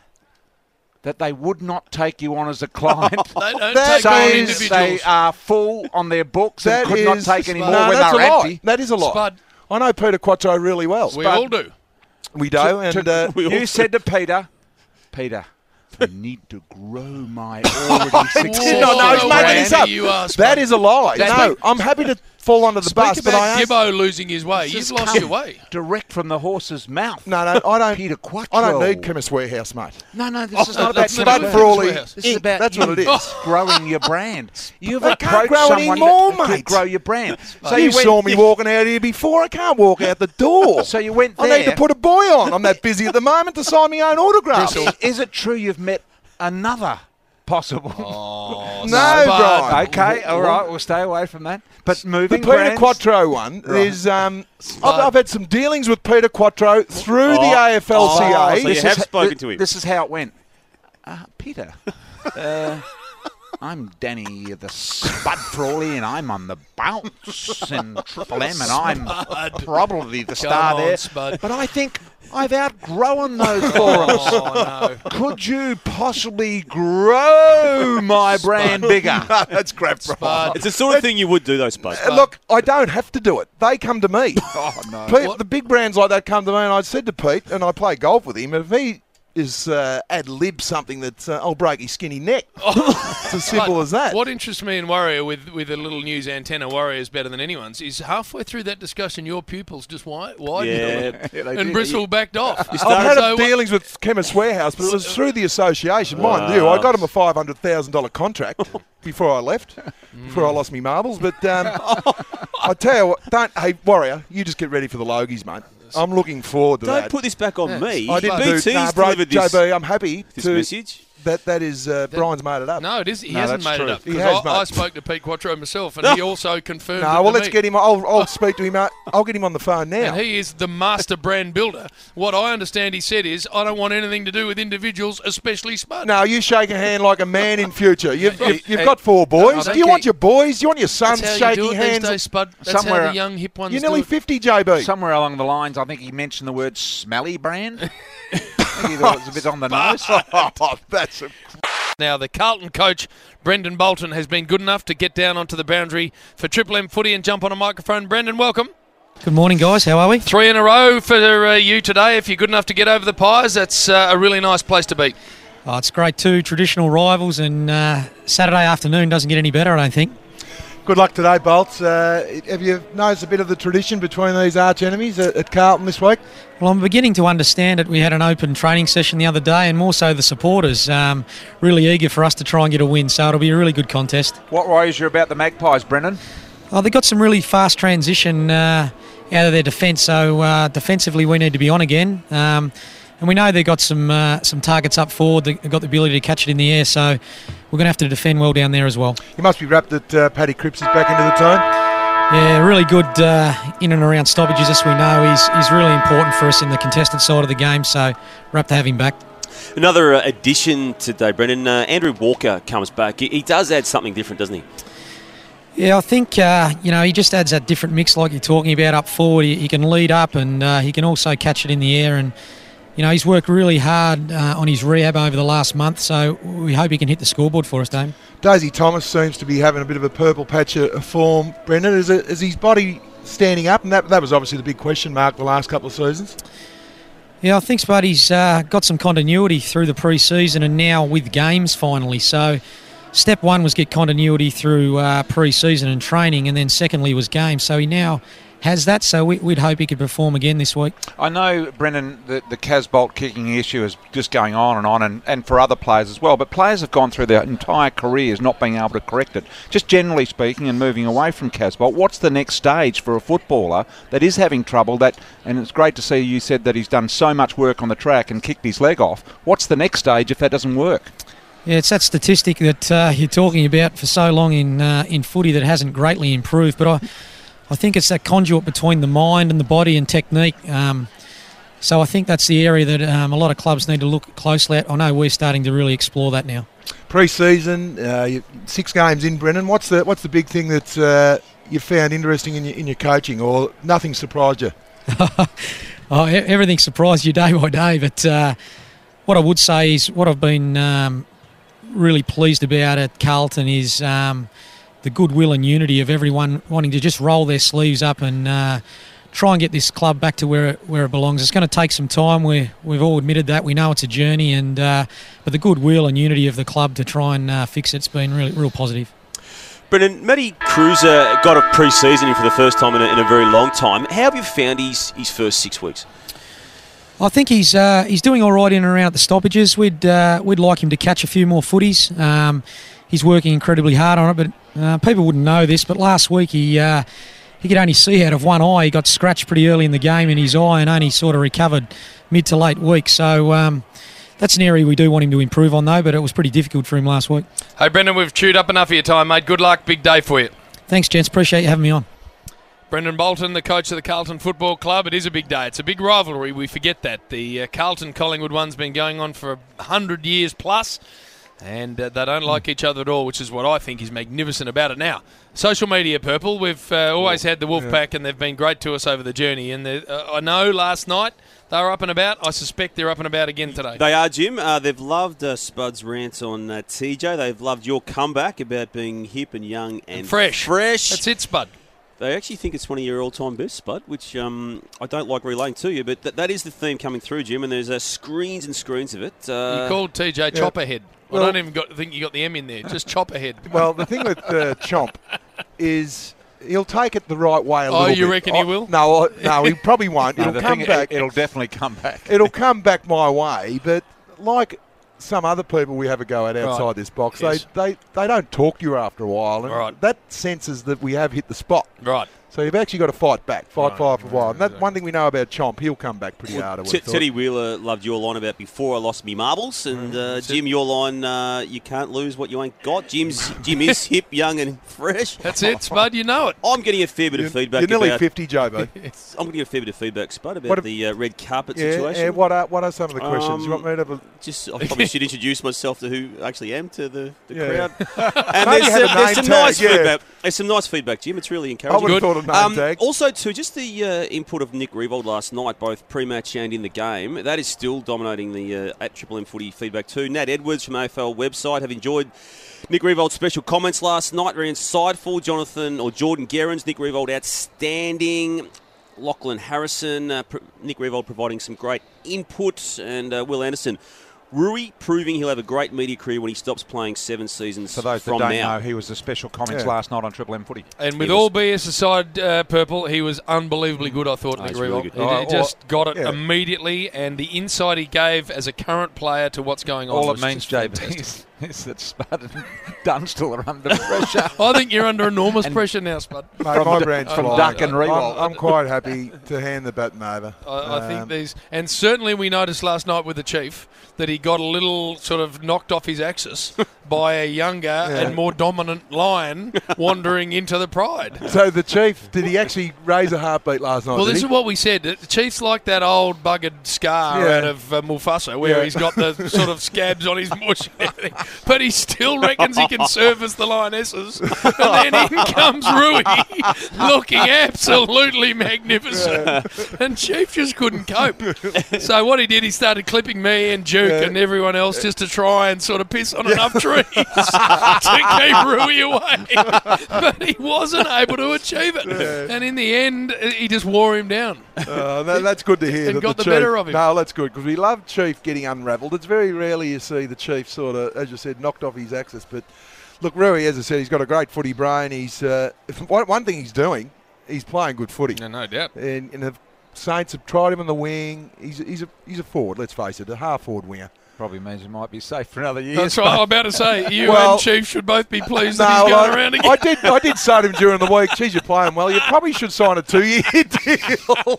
that they would not take you on as a client. They don't That take on Saying individuals. they are full on their books and That could not is- take any no, more when that's they're a lie. empty. That is a lie. Spud. I know Peter Quattro really well. We Spud. all do. We do, and uh, You said to Peter, Peter, I need to grow my already successful no, no, he's Oh, making Randy, this up. you are, Spud. that is a lie. That's no, me. I'm happy to fall under the Speak bus, but I about asked, Gibbo losing his way. This You've has lost come your way. direct from the horse's mouth. no, no, I don't. Peter Quattro. I don't need Chemist Warehouse, mate. No, no, this is not about that's you. not Spud about for all Chemist he, This is about that's you what it is. growing your brand. You've I can't approached grow someone anymore, to, to mate. grow your brand. So you went- saw me walking out here before. I can't walk out the door. So you went I there. need to put a boy on. I'm that busy at the moment to sign my own autograph. Is, is it true you've met another possible? Oh, No, Brian. Okay, all right, we'll stay away from that. But The moving Peter brands- Quattro one Right. is. Um, I've, I've had some dealings with Peter Quattro through the A F L C A. Oh, so you This have is- spoken thi- to him. This is how it went. Uh, Peter, uh, I'm Danny the Spud Frawley, and I'm on the bounce in Triple M, and I'm probably the star on, there. Spud. But I think I've outgrown those forums. Oh, no. Could you possibly grow my brand bigger? No, that's crap, Brian. It's the sort of thing you would do, though, Spud. Uh, Look, I don't have to do it. They come to me. Oh, no. Pete, the big brands like that come to me, and I said to Pete, and I play golf with him, if he is uh, ad lib something that uh, I'll break his skinny neck. It's as simple But as that. What interests me in Warrior with, with a little news antenna, Warrior's better than anyone's, is halfway through that discussion, your pupils just wi- widened Yeah. a little. Yeah, they and did. Bristol backed off. I've had So- dealings with Chemist Warehouse, but it was through the association. Mind you, I got him a five hundred thousand dollars contract before I left, before I lost me marbles. But um, I tell you what, don't, hey, Warrior, you just get ready for the Logies, mate. I'm looking forward to Don't that. put this back on me. I didn't B T's do, nah, bro, delivered J this, B, I'm happy this to, message. That that is uh, Brian's made it up. No, it is. He No, hasn't that's made true. it up. He 'Cause has, I, I mate. spoke to Pete Quattro myself, and he also confirmed. No, it well, to let's me. get him. I'll, I'll speak to him. uh, I'll get him on the phone now. And he is the master brand builder. What I understand he said is, I don't want anything to do with individuals, especially Spud. No, you shake a hand like a man in future. You've, you've, you've Hey, got four boys. I Do you think want he- your boys? Do you want your sons That's how you do shaking it these hands? days, Spud. That's Somewhere- how the young hip ones You're do nearly it. fifty, J B. Somewhere along the lines, I think he mentioned the word smelly brand. I think he thought it was a bit on the nose. Oh, that's a... Now, the Carlton coach, Brendan Bolton, has been good enough to get down onto the boundary for Triple M footy and jump on a microphone. Brendan, welcome. Good morning, guys. How are we? Three in a row for uh, you today. If you're good enough to get over the Pies, that's uh, a really nice place to be. Oh, it's great. Two traditional rivals, and uh, Saturday afternoon doesn't get any better, I don't think. Good luck today, Bolts. Uh, have you noticed a bit of the tradition between these arch enemies at, at Carlton this week? Well, I'm beginning to understand it. We had an open training session the other day, and more so the supporters, um, really eager for us to try and get a win. So it'll be a really good contest. What worries you about the Magpies, Brendan? Oh, they've got some really fast transition uh, out of their defence. So uh, defensively, we need to be on again. Um, And we know they've got some uh, some targets up forward. They've got the ability to catch it in the air, so we're going to have to defend well down there as well. You must be wrapped that uh, Paddy Cripps is back into the team. Yeah, really good uh, in and around stoppages, as we know. He's, he's really important for us in the contested side of the game, so we're up to have him back. Another uh, addition today, Brendan. Uh, Andrew Walker comes back. He, he does add something different, doesn't he? Yeah, I think, uh, you know, he just adds that different mix like you're talking about up forward. He, he can lead up and uh, he can also catch it in the air, and you know, he's worked really hard uh, on his rehab over the last month, so we hope he can hit the scoreboard for us, Dame. Daisy Thomas seems to be having a bit of a purple patch of form. Brendan, is, it, is his body standing up? And that, that was obviously the big question mark the last couple of seasons. Yeah, I think Spuddy's uh, got some continuity through the pre-season and now with games finally. So step one was get continuity through uh, pre-season and training, and then secondly was games. So he now has that, so we, we'd hope he could perform again this week. I know, Brendan, the, the Casbolt kicking issue is just going on and on, and, and for other players as well, but players have gone through their entire careers not being able to correct it. Just generally speaking and moving away from Casbolt, what's the next stage for a footballer that is having trouble, that, and it's great to see you said that he's done so much work on the track and kicked his leg off. What's the next stage if that doesn't work? Yeah, it's that statistic that uh, you're talking about for so long in uh, in footy that hasn't greatly improved, but I I think it's that conduit between the mind and the body and technique. Um, so I think that's the area that um, a lot of clubs need to look closely at. I know we're starting to really explore that now. Pre-season, uh, you- six games in, Brendan. What's the what's the big thing that uh, you found interesting in your, in your coaching, or nothing surprised you? Oh, e- everything surprised you day by day, but uh, what I would say is what I've been um, really pleased about at Carlton is um, the goodwill and unity of everyone wanting to just roll their sleeves up and uh, try and get this club back to where it, where it belongs. It's going to take some time. We we've all admitted that. We know it's a journey, and uh, but the goodwill and unity of the club to try and uh, fix it's been really real positive. Brendan, Matty Cruiser got a pre-season in for the first time in a, in a very long time. How have you found his, his first six weeks? I think he's uh, he's doing all right in and around at the stoppages. We'd uh, we'd like him to catch a few more footies. Um, he's working incredibly hard on it, but uh, people wouldn't know this. But last week he uh, he could only see out of one eye. He got scratched pretty early in the game in his eye and only sort of recovered mid to late week. So um, that's an area we do want him to improve on, though, but it was pretty difficult for him last week. Hey, Brendan, we've chewed up enough of your time, mate. Good luck. Big day for you. Thanks, gents. Appreciate you having me on. Brendan Bolton, the coach of the Carlton Football Club. It is a big day. It's a big rivalry. We forget that. The uh, Carlton-Collingwood one's been going on for one hundred years plus, and uh, they don't like each other at all, which is what I think is magnificent about it. Now, social media, Purple, we've uh, always had the Wolfpack, yeah. and they've been great to us over the journey. And uh, I know last night they were up and about. I suspect they're up and about again today. They are, Jim. Uh, they've loved uh, Spud's rants on uh, T J. They've loved your comeback about being hip and young and, and fresh. Fresh. That's it, Spud. They actually think it's one of your all-time best, Spud, which um, I don't like relaying to you, but th- that is the theme coming through, Jim, and there's uh, screens and screens of it. Uh, you called T J yeah. Chopperhead. Well, I don't even got, think you got the M in there. Just Chopperhead. Well, the thing with uh, Chomp is he'll take it the right way a oh, little bit. Oh, you reckon I, he will? No, I, no, he probably won't. no, it'll come thing, back. It, it'll definitely come back. It'll come back my way, but like some other people we have a go at outside right. this box, yes. they, they, they don't talk to you after a while, and right. that senses that we have hit the spot. Right. So you've actually got to fight back, fight right. fire for a while. And that's one thing we know about Chomp. He'll come back pretty well, hard. T- Teddy Wheeler loved your line about before I lost me marbles. And mm, uh, Jim, it. your line, uh, you can't lose what you ain't got. Jim's Jim is hip, young and fresh. That's it, Spud. You know it. I'm getting a fair bit you're, of feedback You're nearly about, fifty, Jobo. I'm getting a fair bit of feedback, Spud, about what the uh, red carpet yeah, situation. Yeah, what are, what are some of the questions? Um, you want me to have a... Just, I probably should introduce myself to who I actually am to the, the yeah. crowd. And there's, uh, there's some tag, nice yeah. feedback. There's some nice feedback, Jim. It's really encouraging. I would have thought of name um, tag. Also, too, just the uh, input of Nick Riewoldt last night, both pre-match and in the game. That is still dominating the uh, at Triple M Footy feedback too. Nat Edwards from A F L website have enjoyed Nick Riewoldt's special comments last night. Very insightful. Jonathan or Jordan Gerrans, Nick Riewoldt outstanding. Lachlan Harrison, uh, pr- Nick Riewoldt providing some great input, and uh, Will Anderson. Rui proving he'll have a great media career when he stops playing seven seasons For those from that don't now. know, he was the special comments Yeah. last night on Triple M Footy. And with He all was- B S aside, uh, Purple, he was unbelievably good, I thought, Oh, Nick he's really Riewoldt. good. He, Oh, he just got it yeah. immediately, and the insight he gave as a current player to what's going on All was it means, just J B, fantastic. is, is that Spud and Dunstall are under pressure. I think you're under enormous pressure now, Spud. Mate, From my D- brand's from flying. Duck and Riewoldt. I'm, I'm quite happy to hand the baton over. I, I Um, think these, and certainly we noticed last night with the Chief that he got a little sort of knocked off his axis by a younger Yeah. and more dominant lion wandering into the Pride. So the Chief, did he actually raise a heartbeat last night? Well, did this he? is what we said. The Chief's like that old buggered scar Yeah. out of uh, Mufasa, where Yeah. he's got the sort of scabs on his mush and everything. But he still reckons he can service the lionesses. And then in comes Rui, looking absolutely magnificent. Yeah. And Chief just couldn't cope. So what he did, he started clipping me and Duke Yeah. and everyone else just to try and sort of piss on enough trees to keep Rui away. But he wasn't able to achieve it. Yeah. And in the end, he just wore him down. Uh, that, that's good to hear. And that got the, the Chief, better of him. No, that's good, because we love Chief getting unravelled. It's very rarely you see the Chief sort of, as you said, knocked off his axis. But look, Rui, as I said, he's got a great footy brain. He's uh, one, one thing he's doing, he's playing good footy. No, no doubt. And, and the Saints have tried him on the wing. He's, he's, a, he's a forward, let's face it, a half-forward winger. Probably means he might be safe for another year. That's right. I'm about to say, you Well, and Chief should both be pleased No, that he's going I, around again. I did. I did say to him during the week, "Geez, you're playing well. You probably should sign a two-year deal."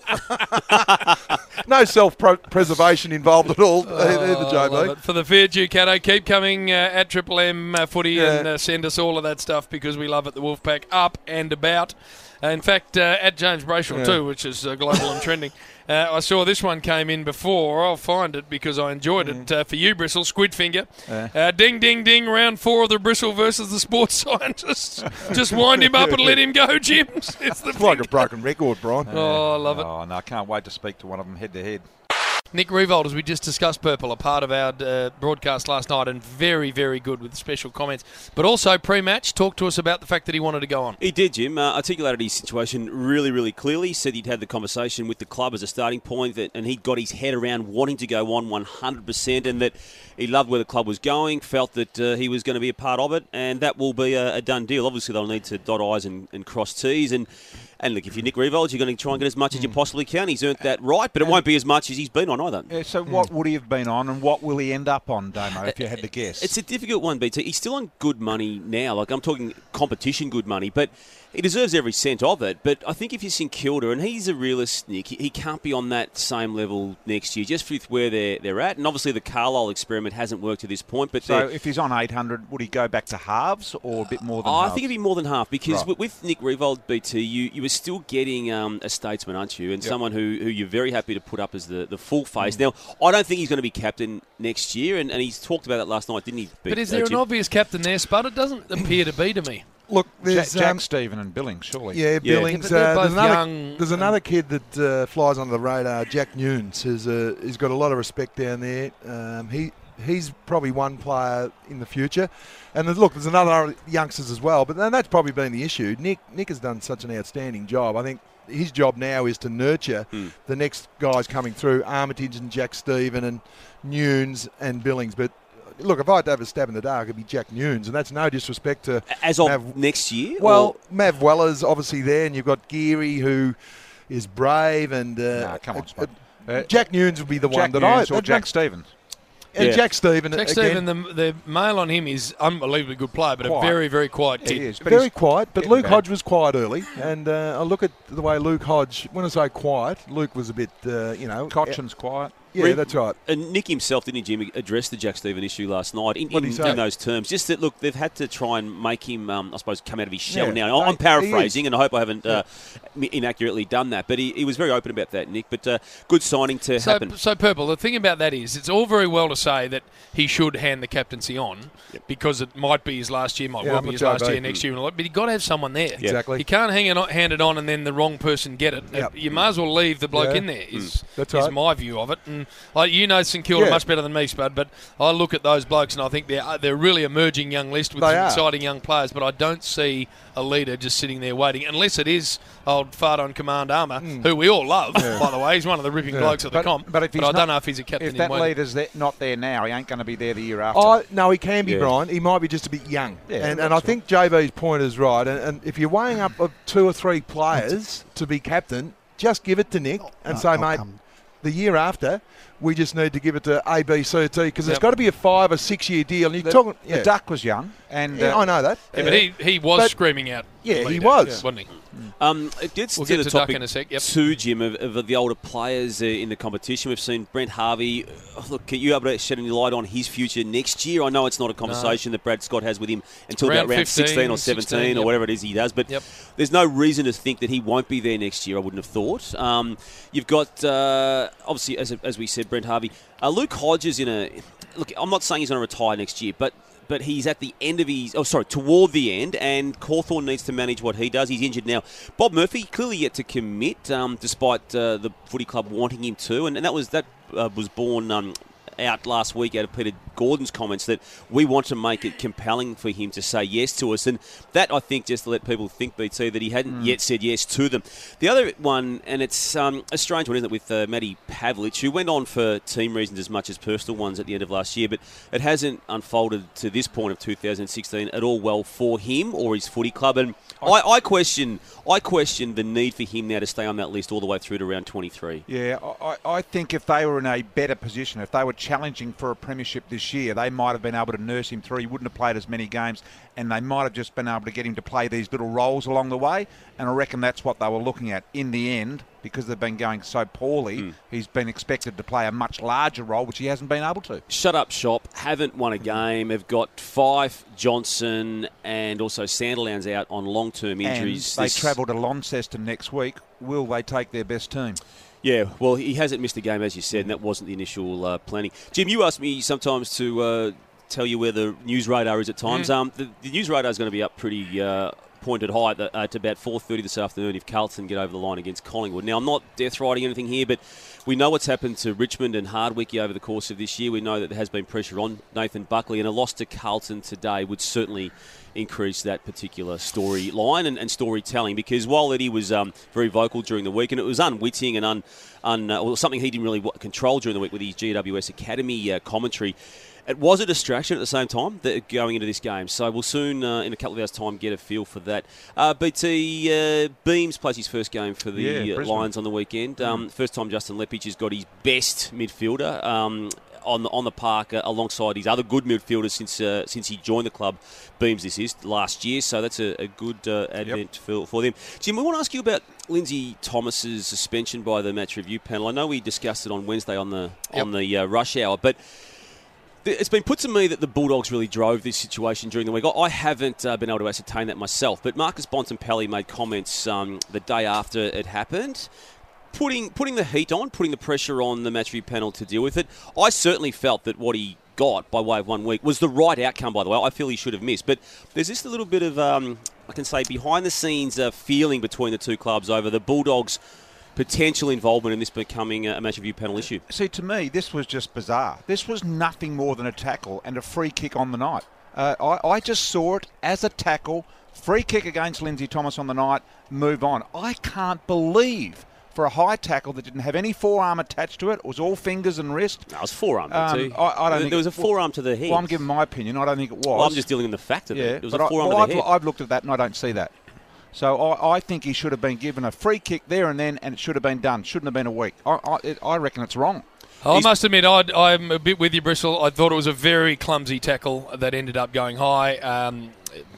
No self-preservation involved at all. Oh, either, I J love B. it. For the fair Ducato, keep coming uh, at Triple M uh, Footy Yeah. and uh, send us all of that stuff because we love it. The Wolfpack up and about. Uh, in fact, uh, at James Brayshaw Yeah. too, which is uh, global and trending. Uh, I saw this one came in before. I'll find it because I enjoyed it. Uh, for you, Bristle, Squidfinger. Yeah. Uh, ding, ding, ding. Round four of the Bristle versus the sports scientists. Just wind him up and let him go, Jim. It's the It's like thing. a broken record, Brian. Oh, I love it. Oh, no, I can't wait to speak to one of them head to head. Nick Riewoldt, as we just discussed, Purple, a part of our uh, broadcast last night, and very, very good with special comments. But also pre-match, talk to us about the fact that he wanted to go on. He did, Jim. Uh, articulated his situation really, really clearly. Said he'd had the conversation with the club as a starting point, that, and he'd got his head around wanting to go on one hundred percent, and that he loved where the club was going, felt that uh, he was going to be a part of it, and that will be a, a done deal. Obviously, they'll need to dot I's and, and cross T's, and And look, if you're Nick Riewoldt, you're going to try and get as much as you possibly can. He's earned that right, but it won't be as much as he's been on either. Yeah, so what would he have been on, and what will he end up on, Damo, if you had to guess? It's a difficult one, B T. He's still on good money now. Like, I'm talking competition good money, but He deserves every cent of it, but I think if you're St Kilda, and he's a realist, Nick, he, he can't be on that same level next year, just with where they're, they're at. And obviously the Carlisle experiment hasn't worked to this point. But So if he's on eight hundred, would he go back to halves or a bit more than oh, halves? I think it'd be more than half, because Right. with, with Nick Riewoldt, B T, you, you were still getting um, a statesman, aren't you? And Yep. someone who, who you're very happy to put up as the, the full face. Mm. Now, I don't think he's going to be captain next year, and, and he's talked about that last night, didn't he? But is there uh, an Jim? obvious captain there, Spud? It doesn't appear to be to me. Look, Jack, there's Jack um, Stephen and Billings, surely. Yeah, Yeah. Billings. Yeah, but they're uh, both there's another, young there's another kid that uh, flies under the radar, Jack Nunes. Who's, uh, he's got a lot of respect down there. Um, he he's probably one player in the future. And there's, look, there's another youngsters as well, but then that's probably been the issue. Nick Nick has done such an outstanding job. I think his job now is to nurture Hmm. the next guys coming through, Armitage and Jack Stephen and Nunes and Billings. But look, if I had to have a stab in the dark, it'd be Jack Nunes, and that's no disrespect to As of Mav- next year? Well, or- Mav Weller's obviously there, and you've got Geary, who is brave, and uh, Nah, come on, uh, Spud. uh, Jack Nunes would be the Jack one that Nunes I or that- Jack Stevens. and Yeah. Jack Stephen. Jack again, Stephen, the, the mail on him is unbelievably good player, but Quiet. a very, very quiet He kid. is, but very he's quiet, but getting Luke bad. Hodge was quiet early, and uh, I look at the way Luke Hodge. When I say quiet, Luke was a bit, uh, you know, Cochin's quiet. Yeah, Re- that's right. And Nick himself, didn't he, Jim, address the Jack Stephen issue last night in, What did in, he say? in those terms? Just that, look, they've had to try and make him, um, I suppose, come out of his shell Yeah, now. I'm he- paraphrasing, he is. and I hope I haven't uh, inaccurately done that, but he, he was very open about that, Nick. But uh, good signing to So, happen. so Purple, the thing about that is, it's all very well to say that he should hand the captaincy on because it might be his last year, might Yeah, well I'm be with his Joe last B. year next year, and all that, but you've got to have someone there. Exactly. You can't hang it on, hand it on and then the wrong person get it. Yep. You might as well leave the bloke Yeah. in there, is, That's is right. my view of it. And like, you know St Kilda Yeah. much better than me, Spud, but I look at those blokes and I think they're, they're a really emerging young list with They some are. exciting young players, but I don't see a leader just sitting there waiting, unless it is old Fard on Command Armour, who we all love, by the way. He's one of the ripping Yeah. blokes of the But, comp, but if he's I not, don't know if he's a captain if in that waiting. leader's there, not there now, he ain't going to be there the year after. Oh, no, he can be, Yeah. Brian. He might be just a bit young. Yeah, and that's and I right. think J B's point is right. And, and if you're weighing up of two or three players to be captain, just give it to Nick and No, say, I'll mate, come. the year after, we just need to give it to A, B, C, T, because it's Yep. got to be a five or six year deal. And you're the, talking, the yeah. Duck was young, and Yeah, uh, I know that. Yeah, but he, he was But- screaming out. Yeah, he leader, was. wasn't he? Um, it gets We'll to get the to Duck topic in a sec, yep. too, Jim, of, of the older players uh, in the competition. We've seen Brent Harvey. Uh, look, are you able to shed any light on his future next year? I know it's not a conversation that Brad Scott has with him until Round about round fifteen, sixteen or seventeen sixteen, or yep. whatever it is he does, but Yep. there's no reason to think that he won't be there next year, I wouldn't have thought. Um, you've got, uh, obviously, as, as we said, Brent Harvey. Uh, Luke Hodges in a... Look, I'm not saying he's going to retire next year, but but he's at the end of his... Oh, sorry, toward the end, and Cawthorn needs to manage what he does. He's injured now. Bob Murphy, clearly yet to commit, um, despite uh, the footy club wanting him to, and, and that was that uh, was born... Um, out last week out of Peter Gordon's comments that we want to make it compelling for him to say yes to us. And that, I think, just to let people think, B T, that he hadn't mm. yet said yes to them. The other one, and it's um, a strange one, isn't it, with uh, Matty Pavlich, who went on for team reasons as much as personal ones at the end of last year, but it hasn't unfolded to this point of two thousand sixteen at all well for him or his footy club. And I, I question I question the need for him now to stay on that list all the way through to round twenty-three. Yeah, I, I think if they were in a better position, if they were challenging for a premiership this year, they might have been able to nurse him through. He wouldn't have played as many games, and they might have just been able to get him to play these little roles along the way. And I reckon that's what they were looking at in the end, because they've been going so poorly. Mm. He's been expected to play a much larger role, which he hasn't been able to. Shut up shop, haven't won a game. Have got Fife, Johnson, and also Sandilands out on long-term injuries. And they this... travel to Launceston next week. Will they take their best team? Yeah, well, he hasn't missed a game, as you said, and that wasn't the initial uh, planning. Jim, you asked me sometimes to uh, tell you where the news radar is at times. Mm. Um, the, the news radar is going to be up pretty uh, pointed high at, the, at about four thirty this afternoon if Carlton get over the line against Collingwood. Now, I'm not death riding anything here, but we know what's happened to Richmond and Hardwicky over the course of this year. We know that there has been pressure on Nathan Buckley, and a loss to Carlton today would certainly increase that particular storyline and, and storytelling, because while Eddie was um, very vocal during the week, and it was unwitting and un, un, uh, well, something he didn't really control during the week with his G W S Academy uh, commentary, it was a distraction at the same time that going into this game. So we'll soon, uh, in a couple of hours' time, get a feel for that. Uh, B T, uh, Beams plays his first game for the yeah, uh, Lions on the weekend. Um, mm. First time Justin Lepage has got his best midfielder. Um, on the on the park uh, alongside his other good midfielders since uh, since he joined the club. Beams this is last year, so that's a, a good uh, advent yep. for, for them. Jim, we want to ask you about Lindsay Thomas's suspension by the match review panel. I know we discussed it on Wednesday on the yep. on the uh, rush hour, but it's been put to me that the Bulldogs really drove this situation during the week. I haven't uh, been able to ascertain that myself, but Marcus Bontempelli made comments um, the day after it happened, putting putting the heat on, putting the pressure on the match review panel to deal with it. I certainly felt that what he got by way of one week was the right outcome, by the way. I feel he should have missed. But there's just a little bit of, um, I can say, behind-the-scenes uh, feeling between the two clubs over the Bulldogs' potential involvement in this becoming a match review panel issue. See, to me, this was just bizarre. This was nothing more than a tackle and a free kick on the night. Uh, I, I just saw it as a tackle, free kick against Lindsay Thomas on the night, move on. I can't believe for a high tackle that didn't have any forearm attached to it, it was all fingers and wrist. No, it was forearm. Um, too. I, I don't there think there was it, a forearm to the head. Well, I'm giving my opinion. I don't think it was. Well, I'm just dealing in the fact of yeah, it. It was but a forearm I, well, to the I've, head. I've looked at that and I don't see that. So I, I think he should have been given a free kick there and then, and it should have been done. Shouldn't have been a week. I, I, it, I reckon it's wrong. I must admit, I'd, I'm a bit with you, Bristol. I thought it was a very clumsy tackle that ended up going high. Um,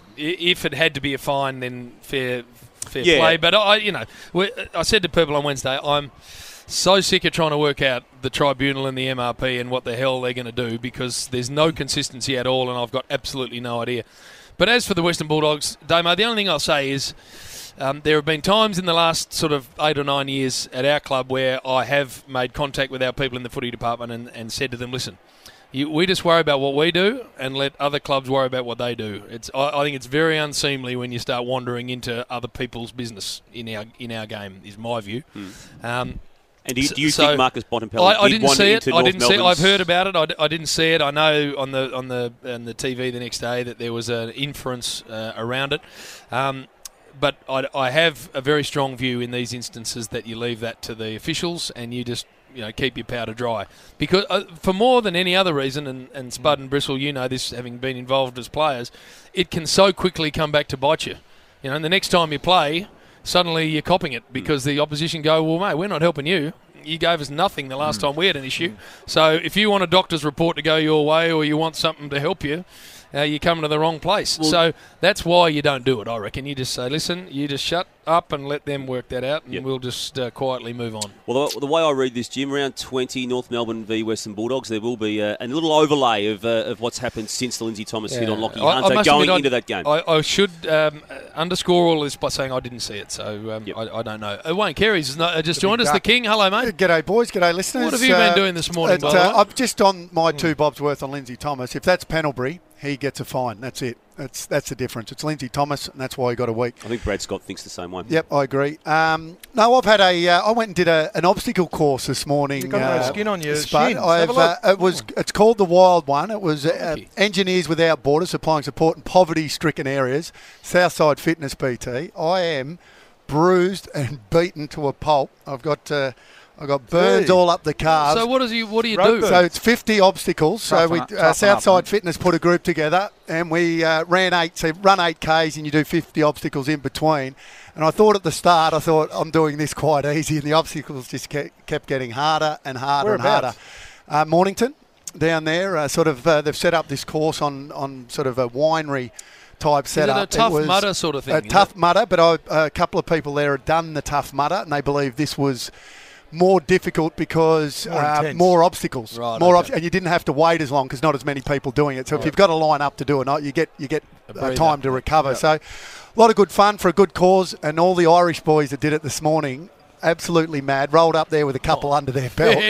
if it had to be a fine, then fair, fair yeah. play. But I, you know, I said to people on Wednesday, I'm so sick of trying to work out the tribunal and the M R P and what the hell they're going to do because there's no consistency at all, and I've got absolutely no idea. But as for the Western Bulldogs, Damo, the only thing I'll say is um, there have been times in the last sort of eight or nine years at our club where I have made contact with our people in the footy department and, and said to them, listen, you, we just worry about what we do and let other clubs worry about what they do. It's I, I think it's very unseemly when you start wandering into other people's business in our in our game, is my view. Hmm. Um, And do you, do you so think Marcus Bontempelli I, I did didn't wander see it. into I North didn't see it. Melbourne's- I've heard about it. I, d- I didn't see it. I know on the on the on the T V the next day that there was an inference uh, around it. Um, but I, I have a very strong view in these instances that you leave that to the officials and you just you know keep your powder dry because uh, for more than any other reason, and, and Spud and Bristle, you know this, having been involved as players, it can so quickly come back to bite you. You know, and the next time you play, suddenly you're copping it because the opposition go, well, mate, we're not helping you. You gave us nothing the last time we had an issue. So if you want a doctor's report to go your way or you want something to help you, uh, you're coming to the wrong place. Well, so that's why you don't do it, I reckon. You just say, listen, you just shut up and let them work that out, and yep. we'll just uh, quietly move on. Well, the, the way I read this, Jim, round twenty, North Melbourne v Western Bulldogs, there will be uh, a little overlay of uh, of what's happened since the Lindsay Thomas yeah. hit on Lockie Hunter I, I going admit, into that game. I, I should um, underscore all this by saying I didn't see it, so um, yep. I, I don't know. Uh, Wayne Carey's not, just joined us, the King. Hello, mate. G'day, boys. G'day, listeners. What have you been uh, doing this morning, by the way? Uh, I'm just on my two bobs worth on Lindsay Thomas. If that's Pendlebury, he gets a fine. That's it. That's that's the difference. It's Lindsay Thomas, and that's why he got a week. I think Brad Scott thinks the same way. Yep, I agree. Um, no, I've had a. Uh, I went and did a, an obstacle course this morning. You got uh, no skin on your Spud. shins. I've, uh, it was. It's called the Wild One. It was uh, Engineers Without Borders supplying support in poverty-stricken areas. Southside Fitness B T. I am bruised and beaten to a pulp. I've got. Uh, I got burns hey. all up the calves. So what does you what do you Road do? So it's fifty obstacles. So we uh, Southside Fitness put a group together and we uh, ran eight. So run eight Ks and you do fifty obstacles in between. And I thought at the start, I thought I'm doing this quite easy, and the obstacles just kept, kept getting harder and harder and harder. Uh, Mornington, down there, uh, sort of uh, they've set up this course on on sort of a winery type setup. Is it a tough it was mudder sort of thing? A tough mudder, but I, a couple of people there had done the tough mudder, and they believe this was more difficult because more, uh, more obstacles, right, more okay. ob- and you didn't have to wait as long because not as many people doing it. So right. if you've got a line up to do it, you get you get uh, time to recover. Yep. So a lot of good fun for a good cause, and all the Irish boys that did it this morning, absolutely mad. Rolled up there with a couple oh. under their belt,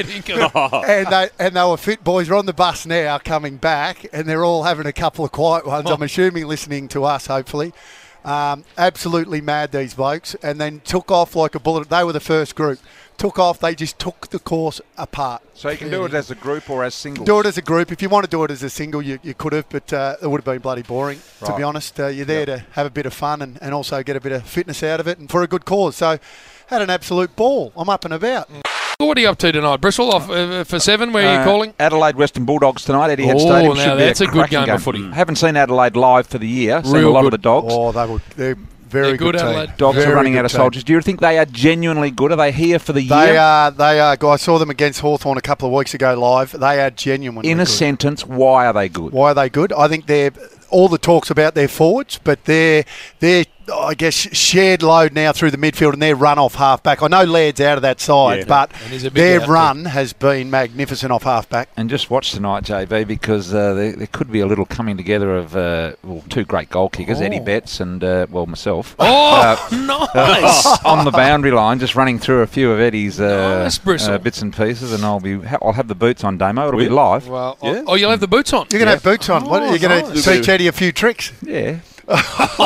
and they and they were fit boys. We're on the bus now coming back, and they're all having a couple of quiet ones. Oh. I'm assuming listening to us, hopefully. Um, absolutely mad, these blokes, and then took off like a bullet. They were the first group. Took off, they just took the course apart. So you can do it as a group or as singles? Do it as a group. If you want to do it as a single, you, you could have, but uh, it would have been bloody boring, right. to be honest. Uh, you're there yep. to have a bit of fun and, and also get a bit of fitness out of it, and for a good cause. So had an absolute ball. I'm up and about. Mm. What are you up to tonight, Bristol? Off uh, for seven? Where are you uh, calling? Adelaide Western Bulldogs tonight. Etihad oh, Stadium now should that's be a, a good game, game of footy. Mm. Haven't seen Adelaide live for the year. Seen Real a lot good. of the Dogs. Oh, they were they're Very They're good, good, team. Adelaide. Dogs Very are running good out of team. soldiers. Do you think they are genuinely good? Are they here for the year? They are. They are. I saw them against Hawthorn a couple of weeks ago live. They are genuinely In a good. sentence, why are they good? Why are they good? I think they're all the talks about their forwards, but they're they're I guess shared load now through the midfield and their run off half back. I know Laird's out of that side, Yeah. but And he's a big their outfit. run has been magnificent off half back. And just watch tonight, J B, because uh, there, there could be a little coming together of uh, well, two great goal kickers, Oh. Eddie Betts and, uh, well, myself. Oh, nice. uh, on the boundary line, just running through a few of Eddie's uh, Nice, Bristol. uh, bits and pieces, and I'll be I'll have the boots on, Damo. It'll be live. Well, oh, you'll have the boots on. You're going to have boots on. what, Oh, you're going to nice. teach Eddie a few tricks? Yeah. Oh,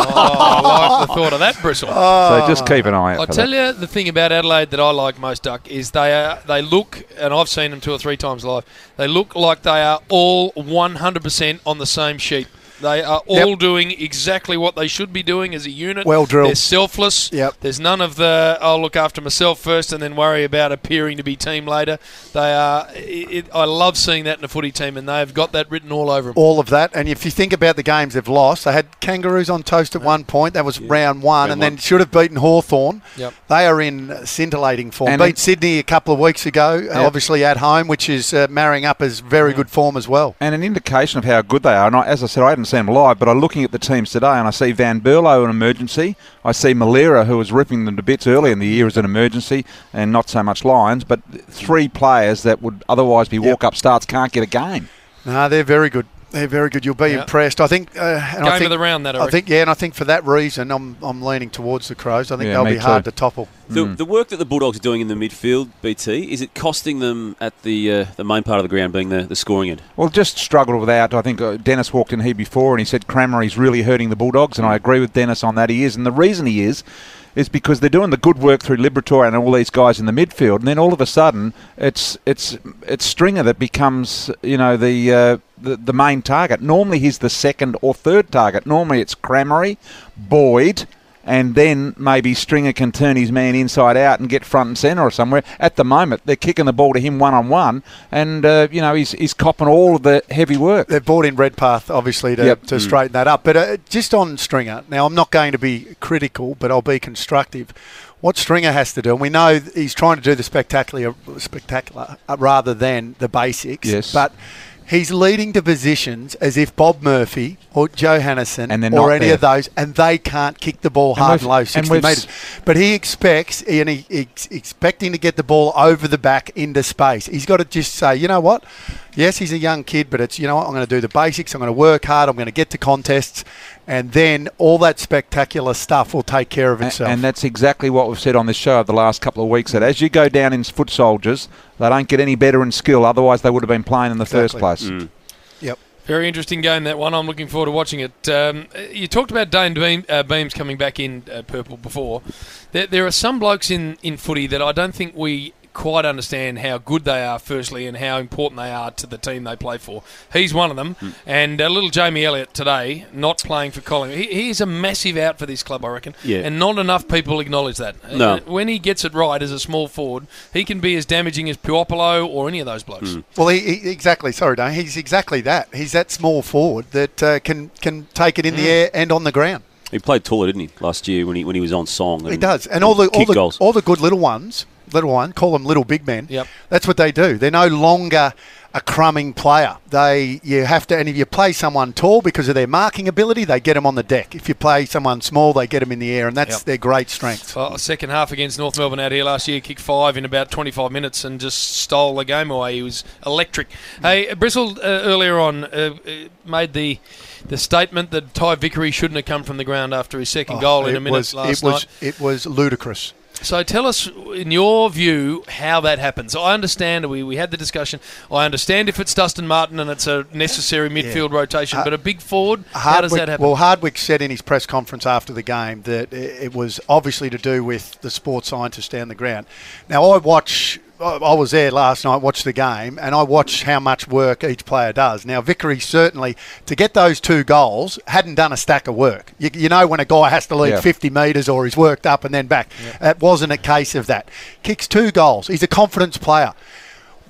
I like the thought of that, Bristol. So just keep an eye out I for tell that. you, the thing about Adelaide that I like most, Duck, is they are they look, and I've seen them two or three times live. They look like they are all one hundred percent on the same sheet. They are all Yep. doing exactly what they should be doing as a unit. Well drilled. They're selfless. Yep. There's none of the I'll look after myself first and then worry about appearing to be team later. They are. It, it, I love seeing that in a footy team, and they've got that written all over them. All of that. And if you think about the games they've lost, they had Kangaroos on toast at one point. That was round one, Round and one. then should have beaten Hawthorn. Yep. They are in scintillating form. And Beat it- Sydney a couple of weeks ago, obviously at home, which is uh, marrying up as very good form as well. And an indication of how good they are. And I, as I said, I hadn't seen them live, but I'm looking at the teams today, and I see Van Berlo an emergency. I see Malera, who was ripping them to bits early in the year, as an emergency, and not so much Lions, but three players that would otherwise be walk-up starts can't get a game. No, they're very good. They're very good. You'll be Yeah. impressed. I think. Uh, and I Game think, of the round, that I I think. Yeah, and I think for that reason, I'm I'm leaning towards the Crows. I think Yeah, they'll me be hard too. to topple. The, the work that the Bulldogs are doing in the midfield, B T, is it costing them at the uh, the main part of the ground, being the, the scoring end? Well, just struggled without. I think uh, Dennis walked in here before and he said Cramery's really hurting the Bulldogs, and I agree with Dennis on that. He is, and the reason he is is because they're doing the good work through Liberatore and all these guys in the midfield, and then all of a sudden it's it's it's Stringer that becomes, you know, the uh, the, the main target. Normally he's the second or third target. Normally it's Cramery, Boyd, and then maybe Stringer can turn his man inside out and get front and centre or somewhere. At the moment, they're kicking the ball to him one-on-one, and, uh, you know, he's he's copping all of the heavy work. They've brought in Redpath, obviously, to, Yep. to Mm. straighten that up. But uh, just on Stringer, now I'm not going to be critical, but I'll be constructive. What Stringer has to do, and we know th- he's trying to do the spectacular, spectacular uh, rather than the basics. Yes. But he's leading to positions as if Bob Murphy or Joe Hannison And they're or not any there. of those, and they can't kick the ball And hard we've- and low, and sixty we've metres. s- But he expects, and he, he's expecting to get the ball over the back into space. He's got to just say, you know what? Yes, he's a young kid, but it's, you know what, I'm going to do the basics, I'm going to work hard, I'm going to get to contests, and then all that spectacular stuff will take care of A- itself. And that's exactly what we've said on this show over the last couple of weeks, that as you go down in foot soldiers, they don't get any better in skill, otherwise they would have been playing in the first Exactly. place. Yep. Very interesting game, that one. I'm looking forward to watching it. Um, you talked about Dane Beam, uh, Beams coming back in uh, purple before. There, there are some blokes in, in footy that I don't think we quite understand how good they are, firstly, and how important they are to the team they play for. He's one of them. Mm. And uh, little Jamie Elliott today, not playing for Collingwood. He, he's a massive out for this club, I reckon. Yeah. And not enough people acknowledge that. No. Uh, When he gets it right as a small forward, he can be as damaging as Puopolo or any of those blokes. Mm. Well, he, he exactly. Sorry, Dane. He's exactly that. He's that small forward that uh, can can take it in the air and on the ground. He played taller, didn't he, last year when he when he was on song? He does, and all the all kick the goals. all the good little ones, little one, call them little big men. Yep. That's what they do. They're no longer a crumbing player. They you have to, and if you play someone tall because of their marking ability, they get them on the deck. If you play someone small, they get them in the air, and that's Yep. their great strength. Well, second half against North Melbourne out here last year, kicked five in about twenty-five minutes and just stole the game away. He was electric. Hey, Bristol uh, earlier on uh, uh, made the the statement that Ty Vickery shouldn't have come from the ground after his second Oh, goal in it a minute was, last it was, night. It was ludicrous. So tell us, in your view, how that happens. I understand, we, we had the discussion, I understand if it's Dustin Martin and it's a necessary midfield rotation, Uh, but a big forward, how Hardwick, does that happen? Well, Hardwick said in his press conference after the game that it it was obviously to do with the sports scientist down the ground. Now, I watch. I I was there last night, watched the game, and I watched how much work each player does. Now, Vickery certainly, to get those two goals, hadn't done a stack of work. You, you know when a guy has to lead Yeah. fifty metres or he's worked up and then back. That wasn't a case of that. Kicks two goals. He's a confidence player.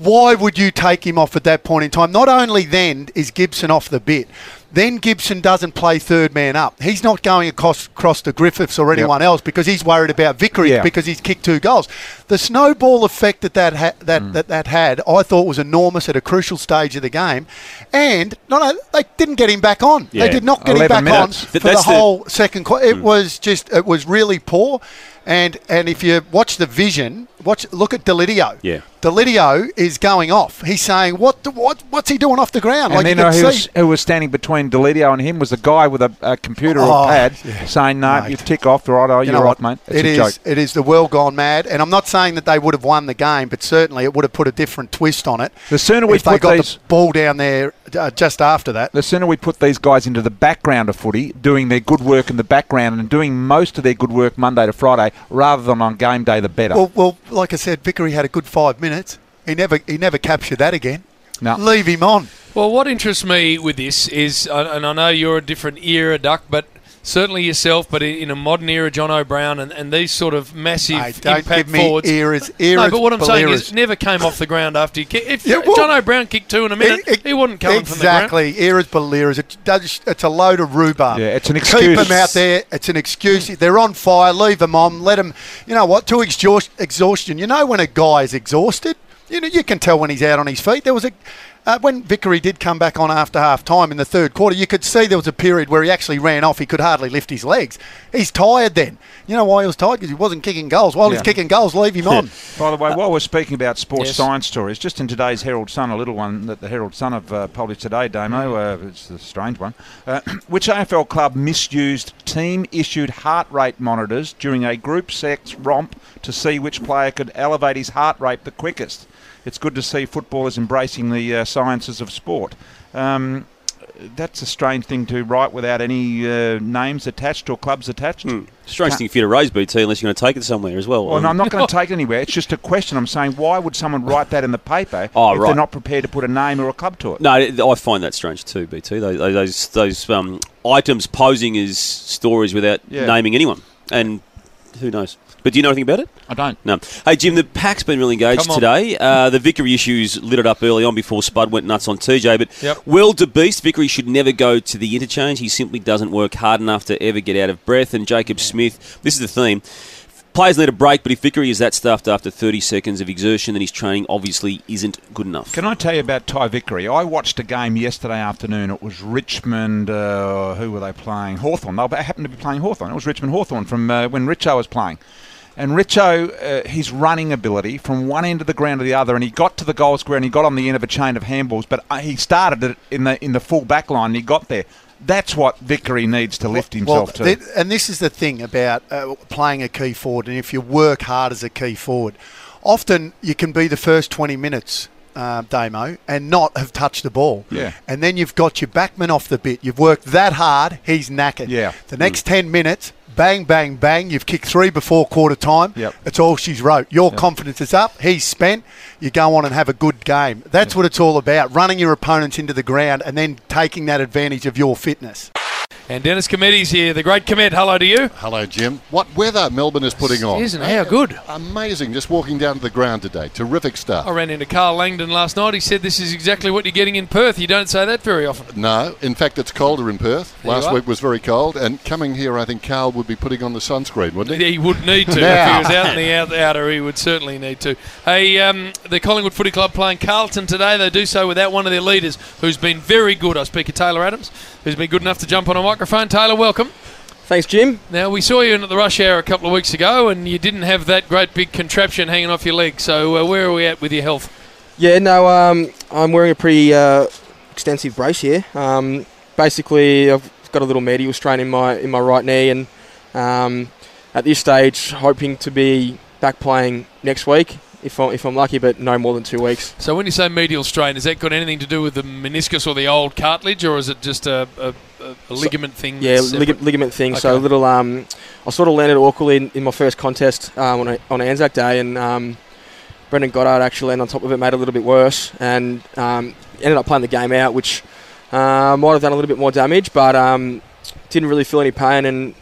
why would you take him off at that point in time? Not only then is Gibson off the bit, then Gibson doesn't play third man up. He's not going across, across to Griffiths or anyone yep. else because he's worried about Vickery yeah. because he's kicked two goals. The snowball effect that that, ha- that, mm. that that had, I thought was enormous at a crucial stage of the game. And no, no, they didn't get him back on. Yeah. They did not get him back minutes. on for Th- the whole the second quarter. It mm. was just, it was really poor. And and if you watch the vision, watch look at Delidio. Yeah. Delidio is going off. He's saying, what the, what what's he doing off the ground? And like then you uh, can who, see. was, who was standing between Delidio and him was a guy with a, a computer oh, or pad yeah. saying, no, mate. you tick off, right, oh, you you're know off, what? mate. It's it a is, joke. It is the world gone mad. And I'm not saying that they would have won the game, but certainly it would have put a different twist on it. The sooner we if put they got these, the ball down there uh, just after that. The sooner we put these guys into the background of footy, doing their good work in the background and doing most of their good work Monday to Friday, rather than on game day, the better. Well, well, like I said, Vickery had a good five minutes. He never, he never captured that again. No. Leave him on. Well, what interests me with this is, and I know you're a different era, Duck, but certainly yourself, but in a modern era, John O'Brien and, and these sort of massive Mate, don't impact give me forwards. Eras, eras, no, but what I'm saying eras. is, never came off the ground after he kicked. If yeah, well, John O'Brien kicked two in a minute, it, it, he wouldn't come exactly. from the ground. Exactly, eras, baleras. It does, it's a load of rhubarb. Yeah, it's an excuse. Keep them out there. It's an excuse. They're on fire. Leave them on. Let them. You know what? To exhaust, exhaustion. You know when a guy is exhausted. You know, you can tell when he's out on his feet. There was a uh, when Vickery did come back on after half time in the third quarter, you could see there was a period where he actually ran off. He could hardly lift his legs. He's tired then. You know why he was tired? Because he wasn't kicking goals. While yeah. he's kicking goals, leave him on. By the way, while we're speaking about sports yes. science stories, just in today's Herald Sun, a little one that the Herald Sun have uh, published today, Damo, uh, it's a strange one. Uh, which A F L club misused team-issued heart rate monitors during a group sex romp to see which player could elevate his heart rate the quickest? It's good to see footballers embracing the uh, sciences of sport. Um, that's a strange thing to write without any uh, names attached or clubs attached. Mm. Strange Can't thing for you to raise, B T, unless you're going to take it somewhere as well. Well, no, I'm not going to take it anywhere. It's just a question. I'm saying, why would someone write that in the paper oh, if right. they're not prepared to put a name or a club to it? No, I find that strange too, B T. Those those, those um, items posing as stories without yeah. naming anyone. And who knows? But do you know anything about it? I don't. No. Hey, Jim, the pack's been really engaged today. Uh, the Vickery issues lit it up early on before Spud went nuts on T J. But, yep. well, DeBeast, Vickery should never go to the interchange. He simply doesn't work hard enough to ever get out of breath. And Jacob Smith, this is the theme. Players need a break, but if Vickery is that stuffed after thirty seconds of exertion, then his training obviously isn't good enough. Can I tell you about Ty Vickery? I watched a game yesterday afternoon. It was Richmond, uh, who were they playing? Hawthorn. They happened to be playing Hawthorn. It was Richmond Hawthorn from uh, when Richo was playing. And Richo, uh, his running ability from one end of the ground to the other, and he got to the goal square and he got on the end of a chain of handballs, but uh, he started it in the in the full back line and he got there. That's what Vickery needs to lift himself well, to. Th- and this is the thing about uh, playing a key forward, and if you work hard as a key forward, often you can be the first twenty minutes, uh, Damo, and not have touched the ball. Yeah. And then you've got your backman off the bit. You've worked that hard, he's knackered. Yeah. The next mm. ten minutes... Bang, bang, bang. You've kicked three before quarter time. Yep. It's all she's wrote. Your yep. confidence is up. He's spent. You go on and have a good game. That's yep. what it's all about, running your opponents into the ground and then taking that advantage of your fitness. And Dennis Cometti's here, the great Comet. Hello to you. Hello, Jim. What weather Melbourne is putting on. Isn't it? How good. Amazing. Just walking down to the ground today. Terrific stuff. I ran into Carl Langdon last night. He said this is exactly what you're getting in Perth. You don't say that very often. No. In fact, it's colder in Perth. There last week was very cold. And coming here, I think Carl would be putting on the sunscreen, wouldn't he? He would need to. If he was out in the out- outer, he would certainly need to. Hey, um, the Collingwood Footy Club playing Carlton today. They do so without one of their leaders, who's been very good. I speak of Taylor Adams, who's been good enough to jump on a microphone. Taylor, welcome. Thanks, Jim. Now, we saw you in at the rush hour a couple of weeks ago, and you didn't have that great big contraption hanging off your leg. So uh, where are we at with your health? Yeah, no, um, I'm wearing a pretty uh, extensive brace here. Um, basically, I've got a little medial strain in my in my right knee, and um, at this stage, hoping to be back playing next week. If I'm, if I'm lucky, but no more than two weeks. So when you say medial strain, has that got anything to do with the meniscus or the old cartilage, or is it just a, a, a ligament so, thing? Yeah, lig- ligament thing. Okay. So a little, um, I sort of landed awkwardly in, in my first contest um, on, a, on Anzac Day, and um, Brendan Goddard actually landed on top of it, made it a little bit worse, and um, ended up playing the game out, which uh, might have done a little bit more damage, but um, didn't really feel any pain, and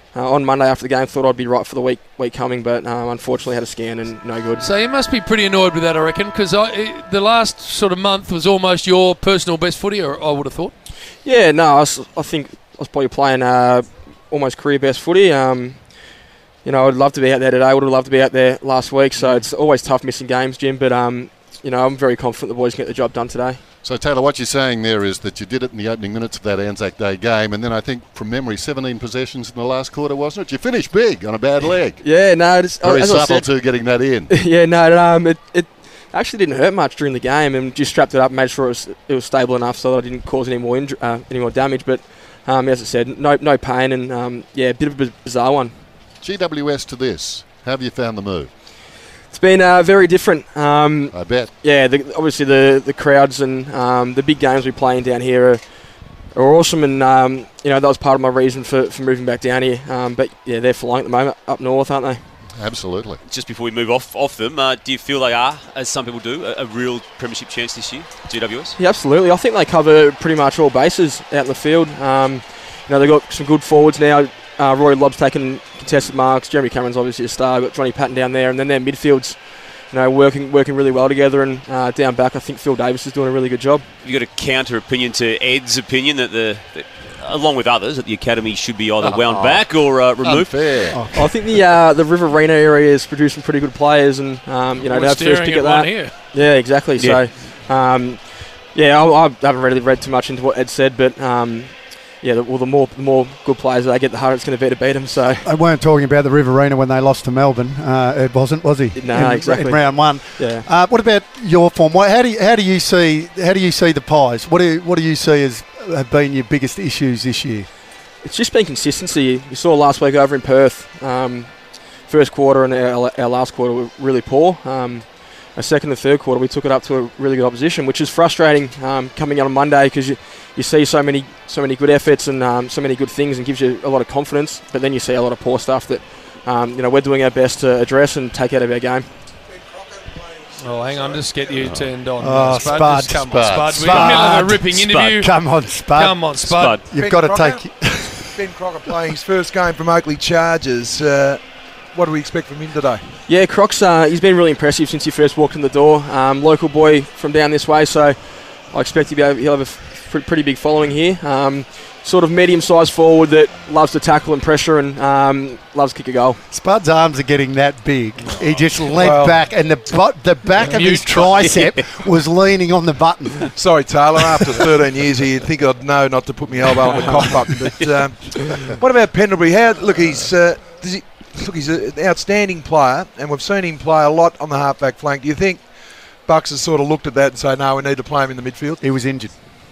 uh, on Monday after the game. Thought I'd be right for the week week coming, but um, unfortunately had a scan and no good. So you must be pretty annoyed with that, I reckon, because the last sort of month was almost your personal best footy, I would have thought. Yeah, no, I, was, I think I was probably playing uh, almost career best footy. Um, you know, I'd love to be out there today. Would have loved to be out there last week. So it's always tough missing games, Jim. But um, you know, I'm very confident the boys can get the job done today. So, Taylor, what you're saying there is that you did it in the opening minutes of that Anzac Day game, and then I think, from memory, seventeen possessions in the last quarter, wasn't it? You finished big on a bad leg. Yeah, no. It's, Very as subtle, I said, too, getting that in. yeah, no, um, it, it actually didn't hurt much during the game, and just strapped it up, made sure it was, it was stable enough so that I didn't cause any more inju- uh, any more damage. But um, as I said, no no pain, and um, yeah, a bit of a bizarre one. G W S to this, how have you found the move? It's been uh, very different. Um, I bet. Yeah, the, obviously the the crowds and um, the big games we're playing down here are, are awesome, and um, you know that was part of my reason for, for moving back down here. Um, but yeah, they're flying at the moment up north, aren't they? Absolutely. Just before we move off off them, uh, do you feel they are, as some people do, a, a real premiership chance this year, G W S? Yeah, absolutely. I think they cover pretty much all bases out in the field. Um, you know, they've got some good forwards now. Uh, Roy Lobb's taking contested marks. Jeremy Cameron's obviously a star. Got Johnny Patton down there, and then their midfields, you know, working working really well together. And uh, down back, I think Phil Davis is doing a really good job. Have you got a counter opinion to Ed's opinion that the, the along with others, that the academy should be either wound oh, back or uh, removed? Unfair. Oh, I think the uh, the Riverina area is producing pretty good players, and um, you know, We're to have first pick at at that. one here. Yeah, exactly. Yeah. So, um, yeah, I, I haven't really read too much into what Ed said, but. Um, Yeah, the, well, the more the more good players they get, the harder it's going to be to beat them. So They weren't talking about the Riverina when they lost to Melbourne. Uh, it wasn't, was he? No, in, exactly. In round one. Yeah. Uh, what about your form? What, how do you, how do you see how do you see the Pies? What do you, what do you see as have been your biggest issues this year? it's just been consistency. You saw last week over in Perth. Um, first quarter and our, our last quarter were really poor. Um, our second and third quarter, we took it up to a really good opposition, which is frustrating um, coming out on Monday because you, you see so many so many good efforts and um, so many good things and gives you a lot of confidence. But then you see a lot of poor stuff that um, you know we're doing our best to address and take out of our game. Oh, hang on, just get you turned on. Oh, Spud. Spud. Just come Spud. on, Spud. Spud. We're in the middle of a ripping Spud. interview. Come on, Spud. Come on, Spud. You've Ben got to Crocker? take... Ben Crocker playing his first game from Oakley Chargers. Uh, what do we expect from him today? Yeah, Croc's, uh, he's been really impressive since he first walked in the door. Um, local boy from down this way, so I expect he'll, be able, he'll have a f- pretty big following here. Um, sort of medium-sized forward that loves to tackle and pressure and um, loves to kick a goal. Spud's arms are getting that big. He just leant Well- back, and the bu- the back of his tricep was leaning on the button. Sorry, Taylor. After thirteen years here, you'd think I'd know not to put my elbow on the cock button. But um, what about Pendlebury? How look? He's uh, does he, look. He's an outstanding player, and we've seen him play a lot on the half-back flank. Do you think Bucks has sort of looked at that and say, no, we need to play him in the midfield? He was injured.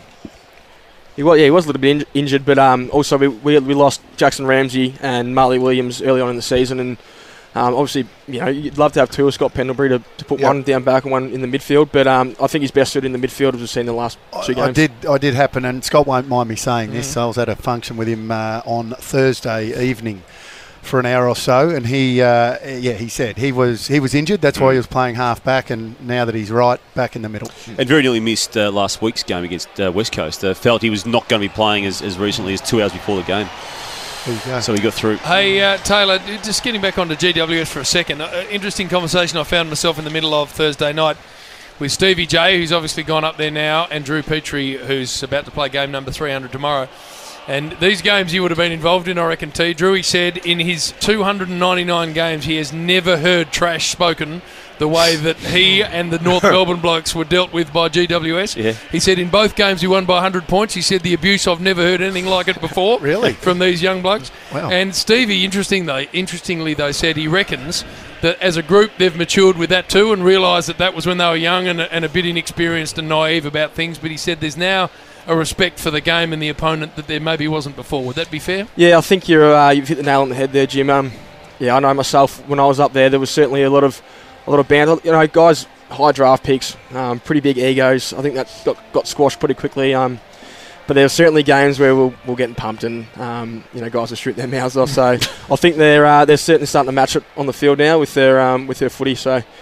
He was, yeah, he was a little bit in- injured, but um, also we, we we lost Jackson Ramsey and Marley Williams early on in the season, and um, obviously, you know, you'd love to have two of Scott Pendlebury to, to put Yep. one down back and one in the midfield, but um, I think he's best suited in the midfield as we've seen in the last two I, games. I did I did happen, and Scott won't mind me saying this. So I was at a function with him uh, on Thursday evening for an hour or so, and he uh, yeah he said he was he was injured. That's why he was playing half back, and now that he's right, back in the middle. And very nearly missed uh, last week's game against uh, West Coast. Uh, felt he was not going to be playing as, as recently as two hours before the game. There you go. So he got through. Hey, uh, Taylor, just getting back onto G W S for a second. Uh, interesting conversation I found myself in the middle of Thursday night with Stevie J, who's obviously gone up there now, and Drew Petrie, who's about to play game number three hundred tomorrow. And these games he would have been involved in, I reckon, T. Drew, he said in his two hundred ninety-nine games he has never heard trash spoken the way that he and the North Melbourne blokes were dealt with by G W S. Yeah. He said in both games he won by one hundred points. He said the abuse, I've never heard anything like it before. Really? From these young blokes. Wow. And Stevie, interesting though, interestingly, though, said he reckons that as a group they've matured with that too and realised that that was when they were young and, and a bit inexperienced and naive about things. But he said there's now a respect for the game and the opponent that there maybe wasn't before. Would that be fair? Yeah, I think you're, uh, you've hit the nail on the head there, Jim. Um, yeah, I know myself, when I was up there, there was certainly a lot of a lot of banter. You know, guys, high draft picks, um, pretty big egos. I think that got, got squashed pretty quickly. Um, but there were certainly games where we're, we're getting pumped and, um, you know, guys are shooting their mouths off. So I think they're uh, they're certainly starting to match it on the field now with their um, with their footy. So,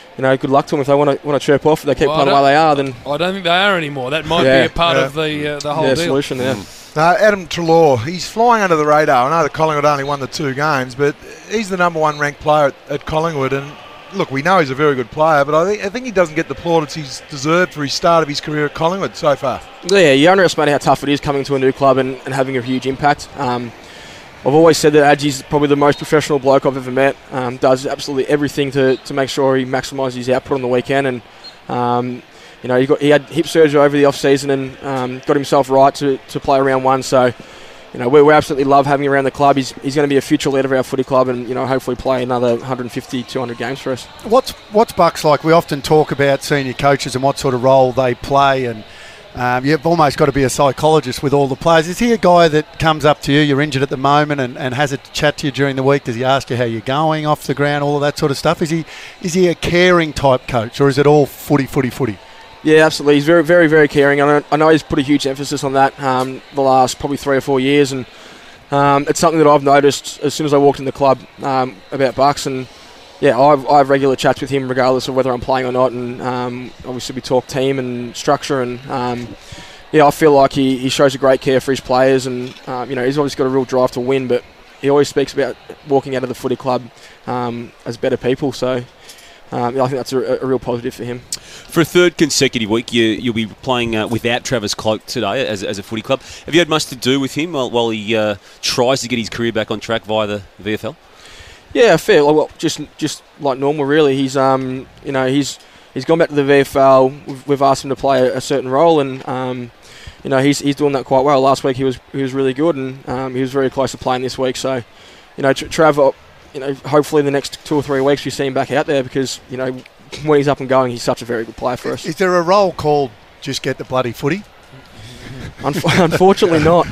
you know, good luck to them if they want to want to chirp off. If they keep Well, playing the way they are, then I don't think they are anymore. That might Yeah. be a part Yeah. of the uh, the whole yeah, deal. solution. Yeah. Uh, Adam Treloar, he's flying under the radar. I know that Collingwood only won the two games, but he's the number one ranked player at, at Collingwood. And look, we know he's a very good player, but I think I think he doesn't get the plaudits he's deserved for his start of his career at Collingwood so far. Yeah, you underestimate how tough it is coming to a new club and, and having a huge impact. Um, I've always said that Adji's probably the most professional bloke I've ever met. Um, does absolutely everything to, to make sure he maximises his output on the weekend. And um, you know, he got he had hip surgery over the off season and um, got himself right to, to play round one. So, you know, we, we absolutely love having him around the club. He's he's going to be a future leader of our footy club, and you know, hopefully play another one hundred fifty, two hundred games for us. What's what's Bucks like? We often talk about senior coaches and what sort of role they play, and um, you've almost got to be a psychologist with all the players. Is he a guy that comes up to you, you're injured at the moment, and, and has a chat to you during the week? Does he ask you how you're going off the ground, all of that sort of stuff? Is he is he a caring type coach, or is it all footy, footy, footy? Yeah, absolutely. He's very, very, very caring. I know, I know he's put a huge emphasis on that um, the last probably three or four years, and um, it's something that I've noticed as soon as I walked in the club um, about Bucks. And yeah, I've, I have regular chats with him regardless of whether I'm playing or not. And um, obviously we talk team and structure, and um, yeah, I feel like he, he shows a great care for his players, and um, you know, he's obviously got a real drive to win, but he always speaks about walking out of the footy club um, as better people. So. Um, I think that's a, a real positive for him. For a third consecutive week, you, you'll be playing uh, without Travis Cloke today as, as a footy club. Have you had much to do with him while, while he uh, tries to get his career back on track via the V F L? Yeah, fair. Well, just just like normal, really. He's um, you know, he's he's gone back to the V F L. We've, we've asked him to play a, a certain role, and um, you know, he's he's doing that quite well. Last week he was he was really good, and um, he was very close to playing this week. So, you know, Trav. You know, hopefully in the next two or three weeks we see him back out there, because, you know, when he's up and going, he's such a very good player for us. Is there a role called just get the bloody footy? Unf- unfortunately not.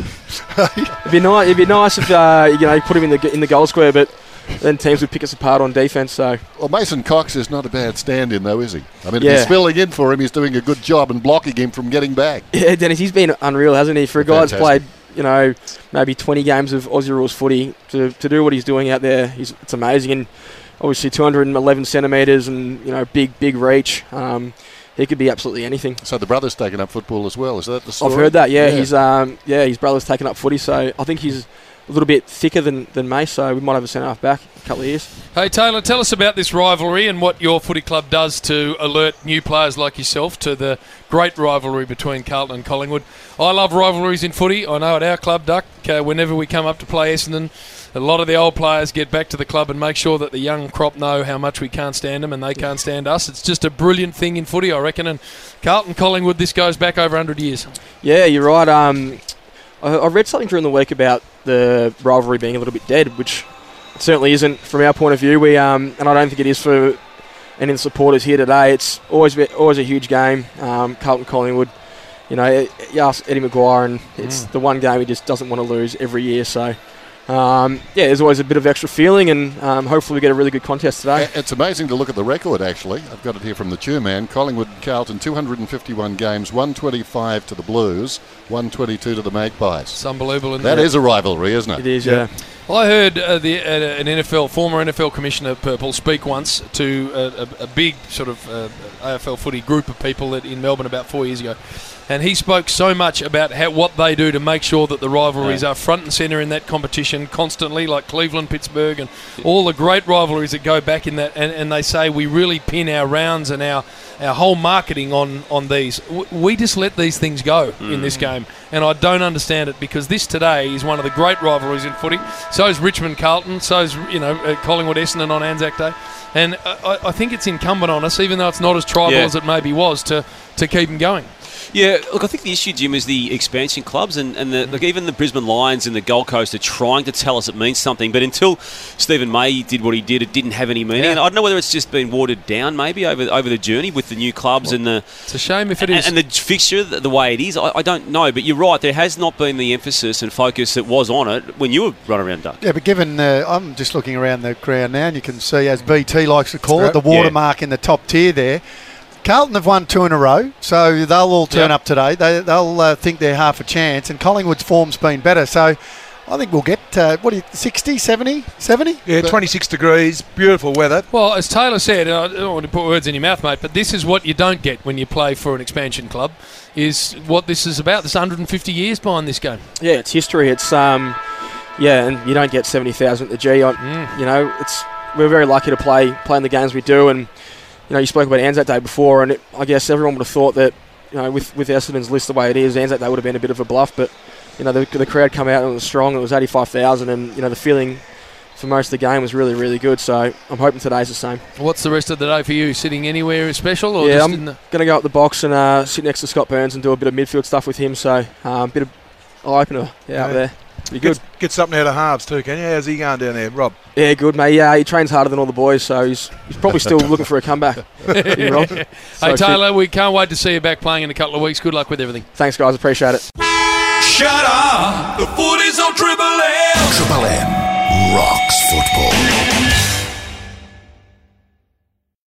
It'd be nice. It'd be nice if uh, you know, put him in the in the goal square, but then teams would pick us apart on defence. So, well, Mason Cox is not a bad stand-in, though, is he? I mean, Yeah. if he's filling in for him, he's doing a good job and blocking him from getting back. yeah, Dennis, he's been unreal, hasn't he? For a guy that's Fantastic. played, you know, maybe twenty games of Aussie rules footy, to to do what he's doing out there, he's, it's amazing. And obviously two hundred eleven centimetres and, you know, big big reach. Um, he could be absolutely anything. So the brother's taken up football as well. Is that the story? I've heard that. Yeah, he's um, yeah, his brother's taken up footy, so I think he's a little bit thicker than, than me, so we might have a centre half back in a couple of years. Hey Taylor, tell us about this rivalry and what your footy club does to alert new players like yourself to the great rivalry between Carlton and Collingwood. I love rivalries in footy. I know at our club, Duck, uh, whenever we come up to play Essendon, a lot of the old players get back to the club and make sure that the young crop know how much we can't stand them and they can't stand us. It's just a brilliant thing in footy, I reckon. And Carlton, Collingwood, this goes back over one hundred years. Yeah, you're right. Um, I, I read something during the week about the rivalry being a little bit dead, which it certainly isn't from our point of view. We um, and I don't think it is for any of the supporters here today. It's always be, always a huge game. Um, Carlton, Collingwood. You know, you ask Eddie Maguire, and it's Mm. the one game he just doesn't want to lose every year. So. Um, yeah, there's always a bit of extra feeling, and um, hopefully we get a really good contest today. It's amazing to look at the record, actually. I've got it here from the Chairman. Collingwood, Carlton, two hundred fifty-one games, one twenty-five to the Blues, one twenty-two to the Magpies. It's unbelievable. Isn't That it? is a rivalry, isn't it? It is, yeah. Well, I heard uh, the, uh, an N F L, former N F L Commissioner Purple, speak once to a, a, a big sort of uh, A F L footy group of people that in Melbourne about four years ago. And he spoke so much about how, what they do to make sure that the rivalries Yeah. are front and centre in that competition constantly, like Cleveland, Pittsburgh, and all the great rivalries that go back in that. And, and they say we really pin our rounds and our, our whole marketing on, on these. W- We just let these things go in this game. And I don't understand it, because this today is one of the great rivalries in footy. So is Richmond Carlton, so is, you know, uh, Collingwood Essendon on Anzac Day. And I, I think it's incumbent on us, even though it's not as tribal Yeah. as it maybe was, to, to keep them going. Yeah, look, I think the issue, Jim, is the expansion clubs, and, and the, like even the Brisbane Lions and the Gold Coast are trying to tell us it means something, but until Stephen May did what he did, it didn't have any meaning. Yeah. And I don't know whether it's just been watered down maybe over over the journey with the new clubs and the... It's a shame if it and, is. And the fixture, the, the way it is, I, I don't know, but you're right, there has not been the emphasis and focus that was on it when you were running around, Duck. Yeah, but given uh, I'm just looking around the ground now, and you can see, as B T likes to call Right. it, the Yeah. watermark in the top tier there. Carlton have won two in a row, so they'll all turn Yep. up today. They, they'll uh, think they're half a chance, and Collingwood's form's been better. So I think we'll get, uh, what do you, sixty, seventy, seventy? Yeah, twenty-six degrees, beautiful weather. Well, as Taylor said, and I don't want to put words in your mouth, mate, but this is what you don't get when you play for an expansion club, is what this is about. There's one hundred fifty years behind this game. Yeah, it's history. It's, um, yeah, and you don't get seventy thousand at the G. I, mm. You know, it's we're very lucky to play, play in the games we do, and, you know, you spoke about Anzac Day before, and it, I guess everyone would have thought that, you know, with, with Essendon's list the way it is, Anzac Day would have been a bit of a bluff, but, you know, the, the crowd come out and it was strong. It was eighty-five thousand, and, you know, the feeling for most of the game was really, really good. So I'm hoping today's the same. What's the rest of the day for you? Sitting anywhere special? Or yeah, just I'm in the going to go up the box and uh, sit next to Scott Burns and do a bit of midfield stuff with him. So a um, bit of eye-opener yeah, yeah. up there. Be good. Get, get something out of halves too, can you? How's he going down there, Rob? Yeah, good, mate. Yeah, he trains harder than all the boys, so he's, he's probably still looking for a comeback. Yeah, Rob. Hey, So Taylor, fit. we can't wait to see you back playing in a couple of weeks. Good luck with everything. Thanks, guys. Appreciate it. Shut up! The footy's on Triple M. Triple M rocks football.